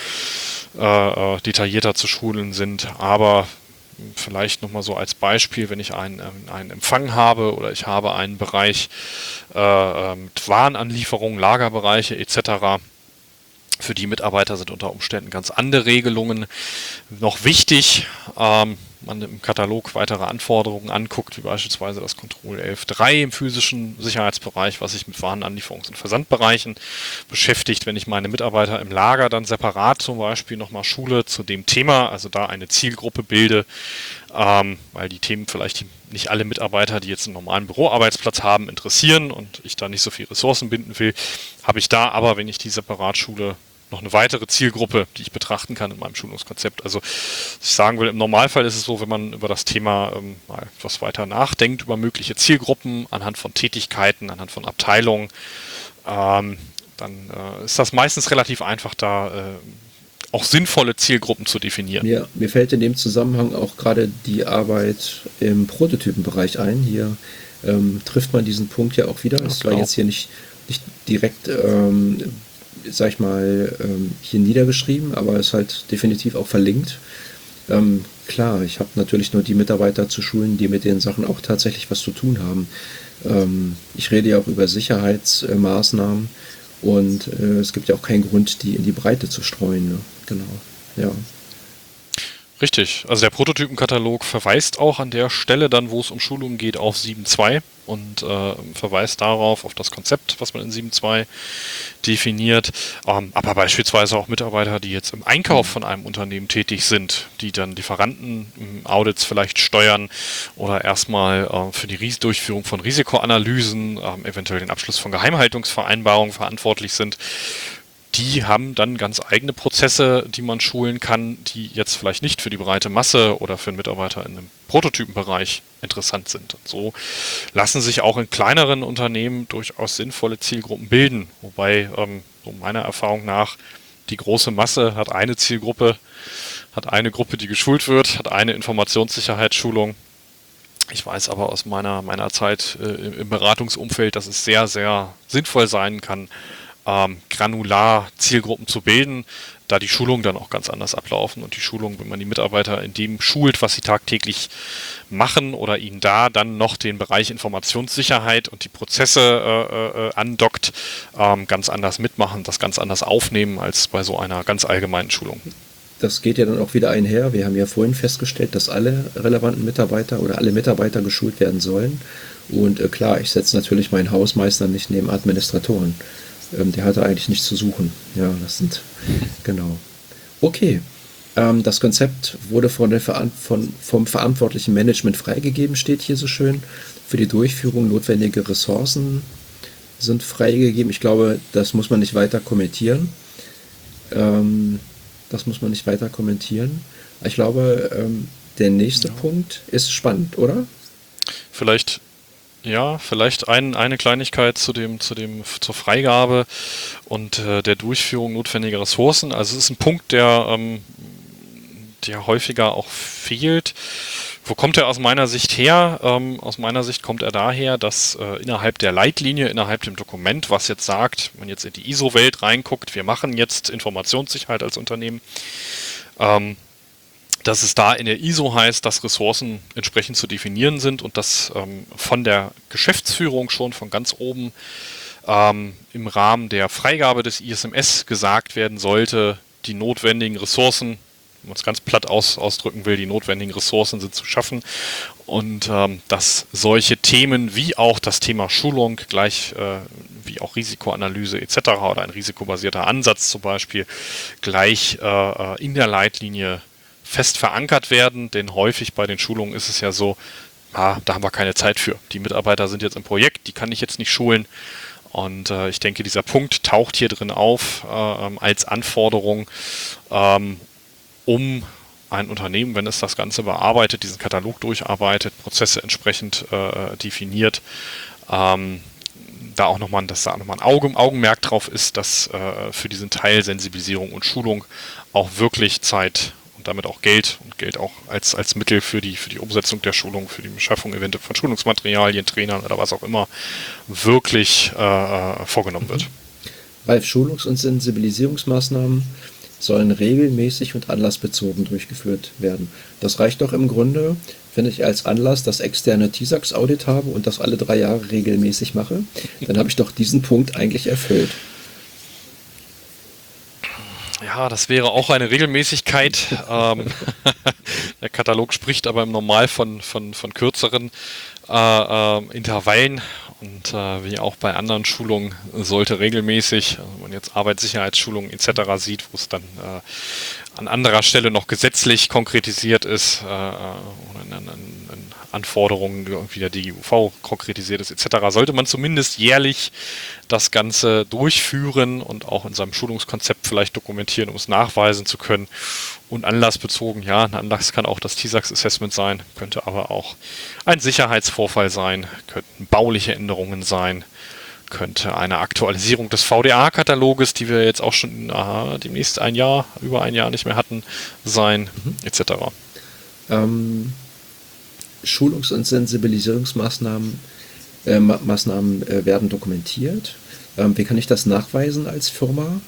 äh, äh, detaillierter zu schulen sind. Aber vielleicht nochmal so als Beispiel, wenn ich einen, einen Empfang habe oder ich habe einen Bereich äh, mit Warenanlieferungen, Lagerbereiche et cetera. Für die Mitarbeiter sind unter Umständen ganz andere Regelungen noch wichtig. Ähm, man im Katalog weitere Anforderungen anguckt, wie beispielsweise das Control elf Punkt drei im physischen Sicherheitsbereich, was sich mit Warenanlieferungs- und Versandbereichen beschäftigt. Wenn ich meine Mitarbeiter im Lager dann separat zum Beispiel nochmal schule zu dem Thema, also da eine Zielgruppe bilde, ähm, weil die Themen vielleicht nicht alle Mitarbeiter, die jetzt einen normalen Büroarbeitsplatz haben, interessieren und ich da nicht so viel Ressourcen binden will, habe ich da aber, wenn ich die separat schule, noch eine weitere Zielgruppe, die ich betrachten kann in meinem Schulungskonzept. Also, was ich sagen will, im Normalfall ist es so, wenn man über das Thema ähm, mal etwas weiter nachdenkt, über mögliche Zielgruppen anhand von Tätigkeiten, anhand von Abteilungen, ähm, dann äh, ist das meistens relativ einfach, da äh, auch sinnvolle Zielgruppen zu definieren. Mir, mir fällt in dem Zusammenhang auch gerade die Arbeit im Prototypenbereich ein. Hier ähm, trifft man diesen Punkt ja auch wieder. Es Ja, war genau. jetzt hier nicht, nicht direkt ähm, sag ich mal, ähm, hier niedergeschrieben, aber ist halt definitiv auch verlinkt. Ähm, klar, ich habe natürlich nur die Mitarbeiter zu schulen, die mit den Sachen auch tatsächlich was zu tun haben. Ähm, ich rede ja auch über Sicherheitsmaßnahmen und äh, es gibt ja auch keinen Grund, die in die Breite zu streuen. Ne? Genau, ja. Richtig, also der Prototypenkatalog verweist auch an der Stelle dann, wo es um Schulungen geht, auf sieben Punkt zwei und äh, verweist darauf, auf das Konzept, was man in sieben Punkt zwei definiert. Ähm, aber beispielsweise auch Mitarbeiter, die jetzt im Einkauf von einem Unternehmen tätig sind, die dann Lieferanten-Audits vielleicht steuern oder erstmal äh, für die Ries- Durchführung von Risikoanalysen, äh, eventuell den Abschluss von Geheimhaltungsvereinbarungen verantwortlich sind. Die haben dann ganz eigene Prozesse, die man schulen kann, die jetzt vielleicht nicht für die breite Masse oder für einen Mitarbeiter in einem Prototypenbereich interessant sind. Und so lassen sich auch in kleineren Unternehmen durchaus sinnvolle Zielgruppen bilden. Wobei, ähm, so meiner Erfahrung nach, die große Masse hat eine Zielgruppe, hat eine Gruppe, die geschult wird, hat eine Informationssicherheitsschulung. Ich weiß aber aus meiner, meiner Zeit äh, im Beratungsumfeld, dass es sehr, sehr sinnvoll sein kann, Ähm, granular Zielgruppen zu bilden, da die Schulungen dann auch ganz anders ablaufen und die Schulungen, wenn man die Mitarbeiter in dem schult, was sie tagtäglich machen oder ihnen da dann noch den Bereich Informationssicherheit und die Prozesse äh, äh, andockt, ähm, ganz anders mitmachen, das ganz anders aufnehmen als bei so einer ganz allgemeinen Schulung. Das geht ja dann auch wieder einher. Wir haben ja vorhin festgestellt, dass alle relevanten Mitarbeiter oder alle Mitarbeiter geschult werden sollen. Und äh, klar, ich setze natürlich meinen Hausmeister nicht neben Administratoren. Ähm, der hatte eigentlich nichts zu suchen. Ja, das sind, genau. Okay, ähm, das Konzept wurde von der Veran- von, vom verantwortlichen Management freigegeben, steht hier so schön. Für die Durchführung notwendige Ressourcen sind freigegeben. Ich glaube, das muss man nicht weiter kommentieren. Ähm, das muss man nicht weiter kommentieren. Ich glaube, ähm, der nächste Ja. Punkt ist spannend, oder? Vielleicht Ja, vielleicht ein, eine Kleinigkeit zu dem, zu dem, zur Freigabe und äh, der Durchführung notwendiger Ressourcen. Also es ist ein Punkt, der, ähm, der häufiger auch fehlt. wo kommt er aus meiner Sicht her? Ähm, aus meiner Sicht kommt er daher, dass äh, innerhalb der Leitlinie, innerhalb dem Dokument, was jetzt sagt, wenn man jetzt in die I S O-Welt reinguckt, wir machen jetzt Informationssicherheit als Unternehmen, ähm, dass es da in der I S O heißt, dass Ressourcen entsprechend zu definieren sind und dass ähm, von der Geschäftsführung schon von ganz oben ähm, im Rahmen der Freigabe des I S M S gesagt werden sollte, die notwendigen Ressourcen, wenn man es ganz platt aus, ausdrücken will, die notwendigen Ressourcen sind zu schaffen und ähm, dass solche Themen wie auch das Thema Schulung, gleich äh, wie auch Risikoanalyse et cetera oder ein risikobasierter Ansatz zum Beispiel, gleich äh, in der Leitlinie fest verankert werden, denn häufig bei den Schulungen ist es ja so, ah, da haben wir keine Zeit für. Die Mitarbeiter sind jetzt im Projekt, die kann ich jetzt nicht schulen. Und äh, ich denke, dieser Punkt taucht hier drin auf äh, als Anforderung, ähm, um ein Unternehmen, wenn es das Ganze bearbeitet, diesen Katalog durcharbeitet, Prozesse entsprechend äh, definiert, ähm, da auch nochmal, dass da nochmal ein Auge, Augenmerk drauf ist, dass äh, für diesen Teil Sensibilisierung und Schulung auch wirklich Zeit und damit auch Geld und Geld auch als, als Mittel für die, für die Umsetzung der Schulung, für die Beschaffung eventuell von Schulungsmaterialien, Trainern oder was auch immer, wirklich äh, vorgenommen wird. Bei Schulungs- und Sensibilisierungsmaßnahmen sollen regelmäßig und anlassbezogen durchgeführt werden. Das reicht doch im Grunde, wenn ich als Anlass das externe T I S A X-Audit habe und das alle drei Jahre regelmäßig mache, dann habe ich doch diesen Punkt eigentlich erfüllt. Ja, das wäre auch eine Regelmäßigkeit. ähm, der Katalog spricht aber im Normal von, von, von kürzeren äh, äh, Intervallen und äh, wie auch bei anderen Schulungen sollte regelmäßig, also wenn man jetzt Arbeitssicherheitsschulungen et cetera sieht, wo es dann äh, an anderer Stelle noch gesetzlich konkretisiert ist äh, oder in, in, in Anforderungen wie der D G U V konkretisiert ist et cetera, sollte man zumindest jährlich das Ganze durchführen und auch in seinem Schulungskonzept vielleicht dokumentieren, um es nachweisen zu können. Und anlassbezogen, ja, ein Anlass kann auch das T I S A X-Assessment sein, könnte aber auch ein Sicherheitsvorfall sein, könnten bauliche Änderungen sein, könnte eine Aktualisierung des V D A-Kataloges, die wir jetzt auch schon aha, demnächst ein Jahr, über ein Jahr nicht mehr hatten, sein, mhm. et cetera. Ähm, Schulungs- und Sensibilisierungsmaßnahmen äh, Ma- Maßnahmen äh, werden dokumentiert. Ähm, wie kann ich das nachweisen als Firma?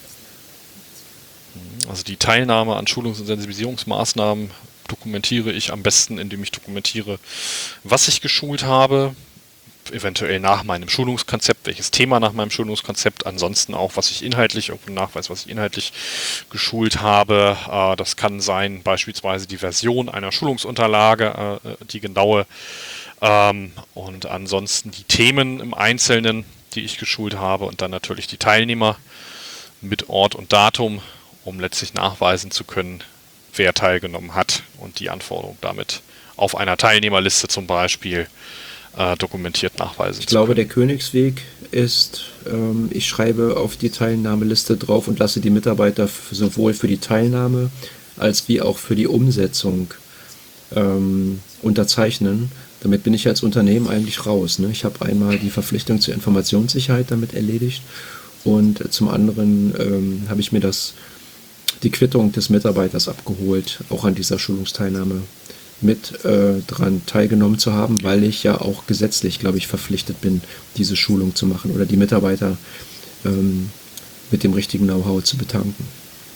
Also die Teilnahme an Schulungs- und Sensibilisierungsmaßnahmen dokumentiere ich am besten, indem ich dokumentiere, was ich geschult habe, eventuell nach meinem Schulungskonzept, welches Thema nach meinem Schulungskonzept, ansonsten auch, was ich inhaltlich, irgendein Nachweis, was ich inhaltlich geschult habe. Äh, das kann sein beispielsweise die Version einer Schulungsunterlage, äh, die genaue, ähm, und ansonsten die Themen im Einzelnen, die ich geschult habe und dann natürlich die Teilnehmer mit Ort und Datum, um letztlich nachweisen zu können, wer teilgenommen hat und die Anforderung damit auf einer Teilnehmerliste zum Beispiel äh, dokumentiert nachweisen Ich zu glaube, können. der Königsweg ist, ähm, ich schreibe auf die Teilnahmeliste drauf und lasse die Mitarbeiter f- sowohl für die Teilnahme als wie auch für die Umsetzung ähm, unterzeichnen. Damit bin ich als Unternehmen eigentlich raus. Ne? Ich habe einmal die Verpflichtung zur Informationssicherheit damit erledigt und äh, zum anderen ähm, habe ich mir das die Quittung des Mitarbeiters abgeholt, auch an dieser Schulungsteilnahme mit äh, dran teilgenommen zu haben, weil ich ja auch gesetzlich, glaube ich, verpflichtet bin, diese Schulung zu machen oder die Mitarbeiter ähm, mit dem richtigen Know-how zu betanken.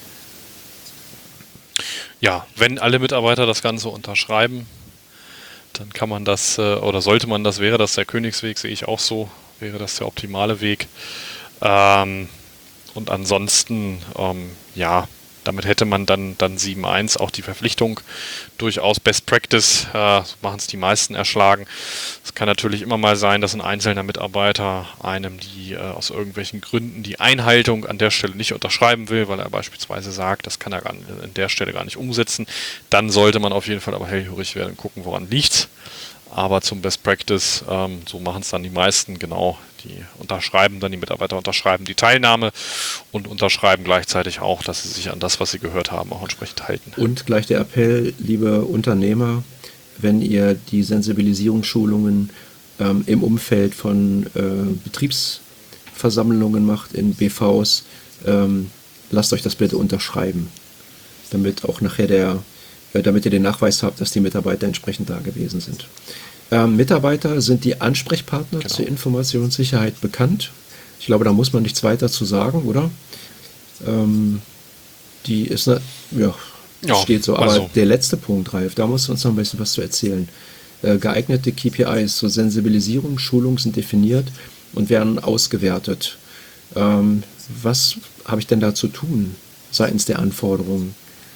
Ja, wenn alle Mitarbeiter das Ganze unterschreiben, dann kann man das, äh, oder sollte man das, wäre das der Königsweg, sehe ich auch so, wäre das der optimale Weg. Ähm, und ansonsten, ähm, ja, damit hätte man dann, dann sieben Punkt eins auch die Verpflichtung durchaus Best Practice, äh, so machen es die meisten, erschlagen. Es kann natürlich immer mal sein, dass ein einzelner Mitarbeiter einem die äh, aus irgendwelchen Gründen die Einhaltung an der Stelle nicht unterschreiben will, weil er beispielsweise sagt, das kann er an, an der Stelle gar nicht umsetzen. Dann sollte man auf jeden Fall aber hellhörig werden und gucken, woran liegt's. Aber zum Best Practice, ähm, so machen es dann die meisten, genau, die unterschreiben dann, die Mitarbeiter unterschreiben die Teilnahme und unterschreiben gleichzeitig auch, dass sie sich an das, was sie gehört haben, auch entsprechend halten. Und gleich der Appell, liebe Unternehmer, wenn ihr die Sensibilisierungsschulungen ähm, im Umfeld von äh, Betriebsversammlungen macht, in B Vs, ähm, lasst euch das bitte unterschreiben, damit auch nachher der äh, damit ihr den Nachweis habt, dass die Mitarbeiter entsprechend da gewesen sind. Ähm, Mitarbeiter sind die Ansprechpartner Genau. zur Informationssicherheit bekannt. Ich glaube, da muss man nichts weiter zu sagen, oder? Ähm, die ist, ne, ja, Ja, steht so. Aber also- der letzte Punkt, Ralf, da musst du uns noch ein bisschen was zu erzählen. Äh, geeignete K P Is zur Sensibilisierung, Schulung sind definiert und werden ausgewertet. Ähm, was habe ich denn da zu tun seitens der Anforderungen?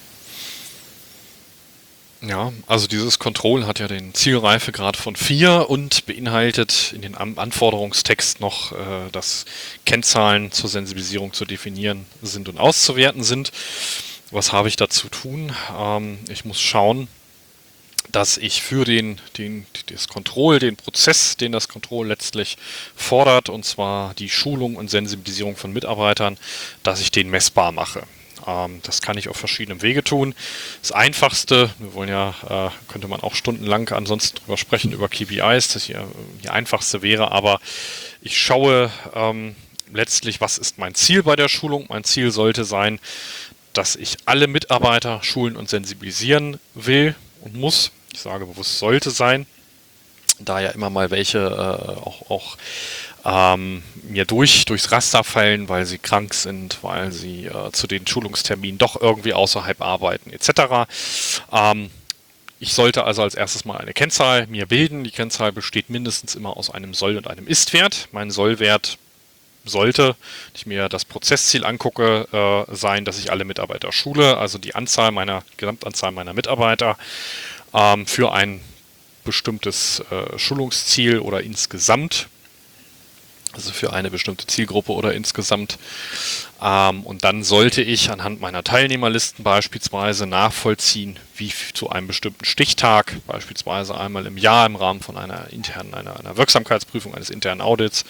Ja, also dieses Control hat ja den Zielreifegrad von vier und beinhaltet in den An- Anforderungstext noch, äh, dass Kennzahlen zur Sensibilisierung zu definieren sind und auszuwerten sind. Was habe ich da zu tun? Ähm, ich muss schauen, dass ich für den, den, das Control, den Prozess, den das Control letztlich fordert, und zwar die Schulung und Sensibilisierung von Mitarbeitern, dass ich den messbar mache. Ähm, das kann ich auf verschiedenen Wege tun. Das Einfachste, wir wollen ja, äh, könnte man auch stundenlang ansonsten drüber sprechen, über K P Is, das hier die einfachste wäre, aber ich schaue ähm, letztlich, was ist mein Ziel bei der Schulung? Mein Ziel sollte sein, dass ich alle Mitarbeiter schulen und sensibilisieren will und muss. Ich sage bewusst, sollte sein, da ja immer mal welche äh, auch, auch ähm, mir durch, durchs Raster fallen, weil sie krank sind, weil sie äh, zu den Schulungsterminen doch irgendwie außerhalb arbeiten, et cetera. Ähm, ich sollte also als erstes mal eine Kennzahl mir bilden. Die Kennzahl besteht mindestens immer aus einem Soll- und einem Ist-Wert. Mein Sollwert sollte, wenn ich mir das Prozessziel angucke, äh, sein, dass ich alle Mitarbeiter schule, also die Anzahl meiner, die Gesamtanzahl meiner Mitarbeiter ähm, für ein bestimmtes äh, Schulungsziel oder insgesamt, also für eine bestimmte Zielgruppe oder insgesamt. Ähm, und dann sollte ich anhand meiner Teilnehmerlisten beispielsweise nachvollziehen, wie zu einem bestimmten Stichtag, beispielsweise einmal im Jahr im Rahmen von einer internen, einer, einer Wirksamkeitsprüfung, eines internen Audits,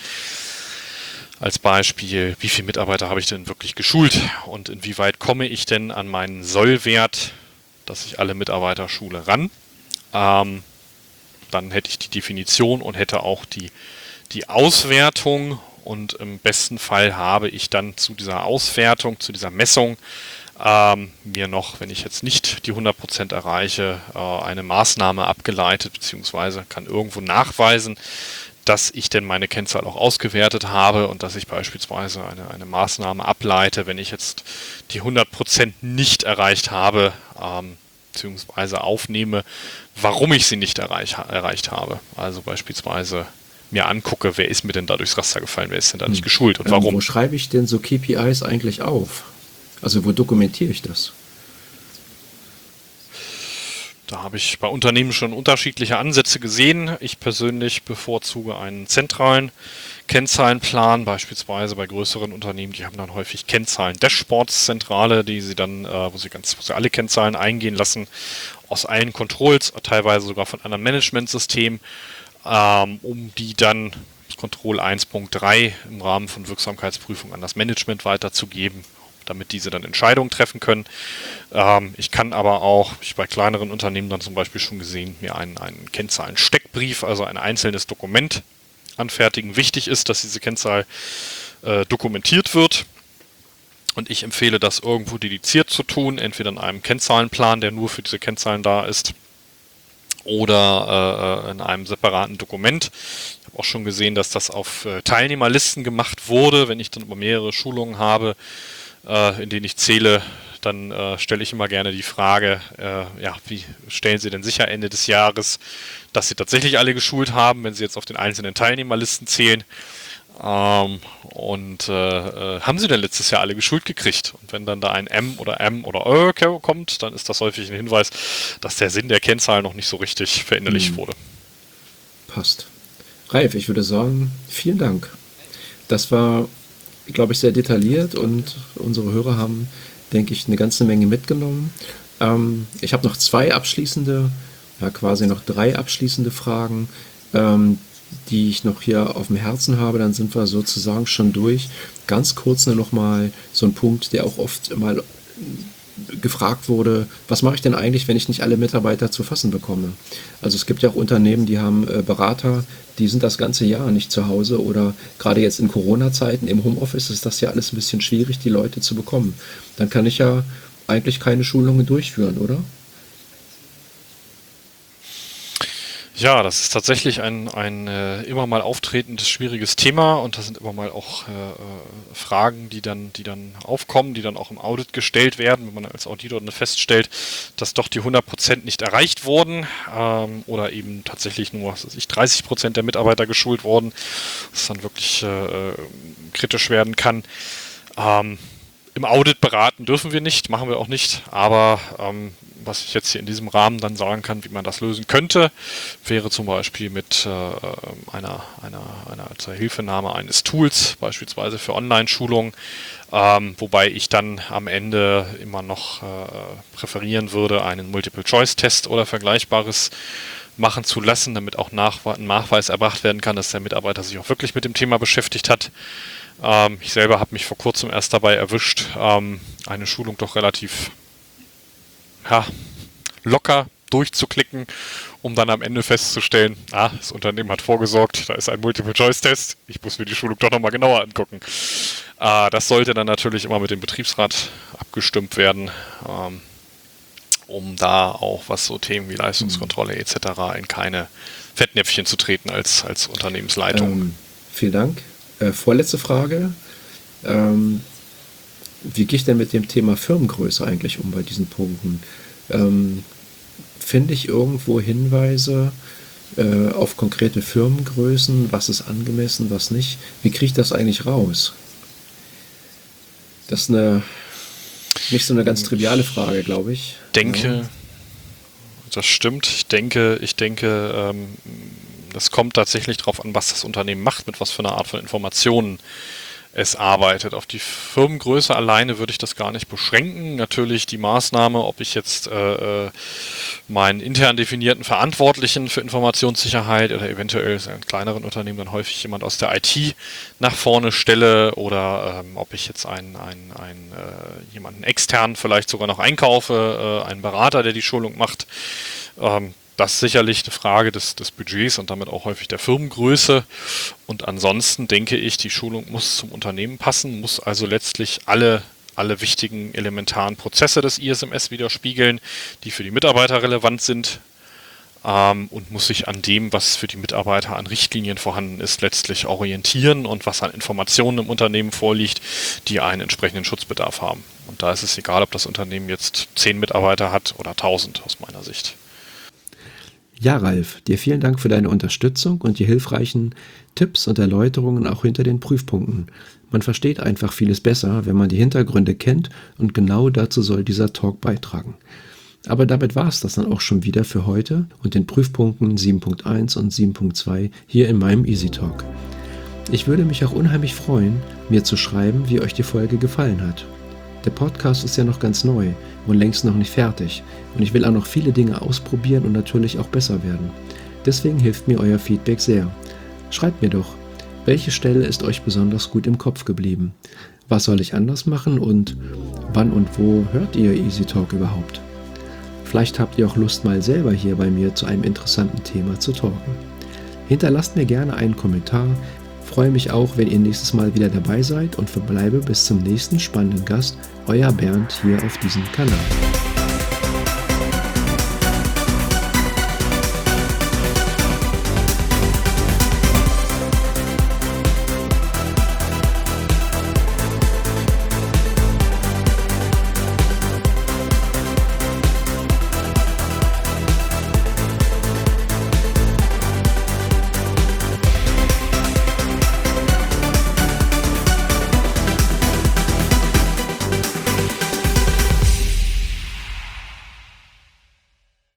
als Beispiel, wie viele Mitarbeiter habe ich denn wirklich geschult und inwieweit komme ich denn an meinen Sollwert, dass ich alle Mitarbeiter schule, ran. Ähm, dann hätte ich die Definition und hätte auch die, die Auswertung, und im besten Fall habe ich dann zu dieser Auswertung, zu dieser Messung ähm, mir noch, wenn ich jetzt nicht die hundert Prozent erreiche, äh, eine Maßnahme abgeleitet, beziehungsweise kann irgendwo nachweisen, dass ich denn meine Kennzahl auch ausgewertet habe und dass ich beispielsweise eine, eine Maßnahme ableite, wenn ich jetzt die hundert Prozent nicht erreicht habe, ähm, beziehungsweise aufnehme, warum ich sie nicht erreich, erreicht habe. Also beispielsweise mir angucke, wer ist mir denn da durchs Raster gefallen, wer ist denn da nicht geschult und warum. Ähm, wo schreibe ich denn so K P Is eigentlich auf? Also wo dokumentiere ich das? Da habe ich bei Unternehmen schon unterschiedliche Ansätze gesehen. Ich persönlich bevorzuge einen zentralen Kennzahlenplan, beispielsweise bei größeren Unternehmen, die haben dann häufig Kennzahlen-Dashboards, zentrale, die sie dann, äh, wo sie ganz, wo sie alle Kennzahlen eingehen lassen, aus allen Controls, teilweise sogar von anderen Managementsystemen, ähm, um die dann das Control eins Punkt drei im Rahmen von Wirksamkeitsprüfung an das Management weiterzugeben, damit diese dann Entscheidungen treffen können. Ähm, ich kann aber auch, ich bei kleineren Unternehmen dann zum Beispiel schon gesehen, mir einen, einen Kennzahlen-Steckbrief, also ein einzelnes Dokument anfertigen. Wichtig ist, dass diese Kennzahl äh, dokumentiert wird. Und ich empfehle, das irgendwo dediziert zu tun, entweder in einem Kennzahlenplan, der nur für diese Kennzahlen da ist, oder äh, in einem separaten Dokument. Ich habe auch schon gesehen, dass das auf äh, Teilnehmerlisten gemacht wurde. Wenn ich dann über mehrere Schulungen habe, äh, in denen ich zähle, dann äh, stelle ich immer gerne die Frage, äh, ja, wie stellen Sie denn sicher Ende des Jahres, dass Sie tatsächlich alle geschult haben, wenn Sie jetzt auf den einzelnen Teilnehmerlisten zählen? Ähm, und äh, äh, haben Sie denn letztes Jahr alle geschult gekriegt? Und wenn dann da ein M oder M oder Ö kommt, dann ist das häufig ein Hinweis, dass der Sinn der Kennzahl noch nicht so richtig verinnerlicht Hm. wurde. Passt. Ralf, ich würde sagen, vielen Dank. Das war, glaube ich, sehr detailliert und unsere Hörer haben, denke ich, eine ganze Menge mitgenommen. Ähm, ich habe noch zwei abschließende, ja quasi noch drei abschließende Fragen, ähm, die ich noch hier auf dem Herzen habe. Dann sind wir sozusagen schon durch. Ganz kurz nur noch mal so ein Punkt, der auch oft mal gefragt wurde, was mache ich denn eigentlich, wenn ich nicht alle Mitarbeiter zu fassen bekomme? Also es gibt ja auch Unternehmen, die haben äh, Berater, die sind das ganze Jahr nicht zu Hause oder gerade jetzt in Corona-Zeiten im Homeoffice ist das ja alles ein bisschen schwierig, die Leute zu bekommen. Dann kann ich ja eigentlich keine Schulungen durchführen, oder? Ja, das ist tatsächlich ein, ein äh, immer mal auftretendes, schwieriges Thema und das sind immer mal auch äh, Fragen, die dann, die dann aufkommen, die dann auch im Audit gestellt werden, wenn man als Auditor dann feststellt, dass doch die hundert Prozent nicht erreicht wurden ähm, oder eben tatsächlich nur, was weiß ich, dreißig Prozent der Mitarbeiter geschult wurden, was dann wirklich äh, kritisch werden kann. Ähm, Im Audit beraten dürfen wir nicht, machen wir auch nicht, aber ähm, was ich jetzt hier in diesem Rahmen dann sagen kann, wie man das lösen könnte, wäre zum Beispiel mit äh, einer, einer, einer zur Hilfenahme eines Tools, beispielsweise für Online-Schulungen, ähm, wobei ich dann am Ende immer noch äh, präferieren würde, einen Multiple-Choice-Test oder Vergleichbares machen zu lassen, damit auch nach, ein Nachweis erbracht werden kann, dass der Mitarbeiter sich auch wirklich mit dem Thema beschäftigt hat. Ähm, ich selber habe mich vor kurzem erst dabei erwischt, ähm, eine Schulung doch relativ ja, locker durchzuklicken, um dann am Ende festzustellen, ah, das Unternehmen hat vorgesorgt, da ist ein Multiple-Choice-Test, ich muss mir die Schulung doch nochmal genauer angucken. Äh, das sollte dann natürlich immer mit dem Betriebsrat abgestimmt werden, ähm, um da auch, was so Themen wie Leistungskontrolle et cetera in keine Fettnäpfchen zu treten als, als Unternehmensleitung. Ähm, vielen Dank. Äh, vorletzte Frage. Ähm, wie gehe ich denn mit dem Thema Firmengröße eigentlich um bei diesen Punkten? Ähm, finde ich irgendwo Hinweise äh, auf konkrete Firmengrößen? Was ist angemessen, was nicht? Wie kriege ich das eigentlich raus? Das ist eine nicht so eine ganz triviale Frage, glaube ich. Ich denke, ja. Das stimmt. Ich denke, ich denke, ähm, das kommt tatsächlich darauf an, was das Unternehmen macht, mit was für einer Art von Informationen es arbeitet. Auf die Firmengröße alleine würde ich das gar nicht beschränken. Natürlich die Maßnahme, ob ich jetzt äh, meinen intern definierten Verantwortlichen für Informationssicherheit oder eventuell in kleineren Unternehmen dann häufig jemand aus der I T nach vorne stelle oder ähm, ob ich jetzt einen, einen, einen, äh, jemanden extern vielleicht sogar noch einkaufe, äh, einen Berater, der die Schulung macht. Ähm, Das ist sicherlich eine Frage des, des Budgets und damit auch häufig der Firmengröße. Und ansonsten denke ich, die Schulung muss zum Unternehmen passen, muss also letztlich alle, alle wichtigen elementaren Prozesse des I S M S widerspiegeln, die für die Mitarbeiter relevant sind, ähm, und muss sich an dem, was für die Mitarbeiter an Richtlinien vorhanden ist, letztlich orientieren und was an Informationen im Unternehmen vorliegt, die einen entsprechenden Schutzbedarf haben. Und da ist es egal, ob das Unternehmen jetzt zehn Mitarbeiter hat oder tausend aus meiner Sicht. Ja, Ralf, dir vielen Dank für deine Unterstützung und die hilfreichen Tipps und Erläuterungen auch hinter den Prüfpunkten. Man versteht einfach vieles besser, wenn man die Hintergründe kennt und genau dazu soll dieser Talk beitragen. Aber damit war es das dann auch schon wieder für heute und den Prüfpunkten sieben Punkt eins und sieben Punkt zwei hier in meinem Easy Talk. Ich würde mich auch unheimlich freuen, mir zu schreiben, wie euch die Folge gefallen hat. Der Podcast ist ja noch ganz neu und längst noch nicht fertig und ich will auch noch viele Dinge ausprobieren und natürlich auch besser werden. Deswegen hilft mir euer Feedback sehr. Schreibt mir doch, welche Stelle ist euch besonders gut im Kopf geblieben? Was soll ich anders machen und wann und wo hört ihr Easy Talk überhaupt? Vielleicht habt ihr auch Lust, mal selber hier bei mir zu einem interessanten Thema zu talken. Hinterlasst mir gerne einen Kommentar. Freue mich auch, wenn ihr nächstes Mal wieder dabei seid und verbleibe bis zum nächsten spannenden Gast, euer Bernd hier auf diesem Kanal.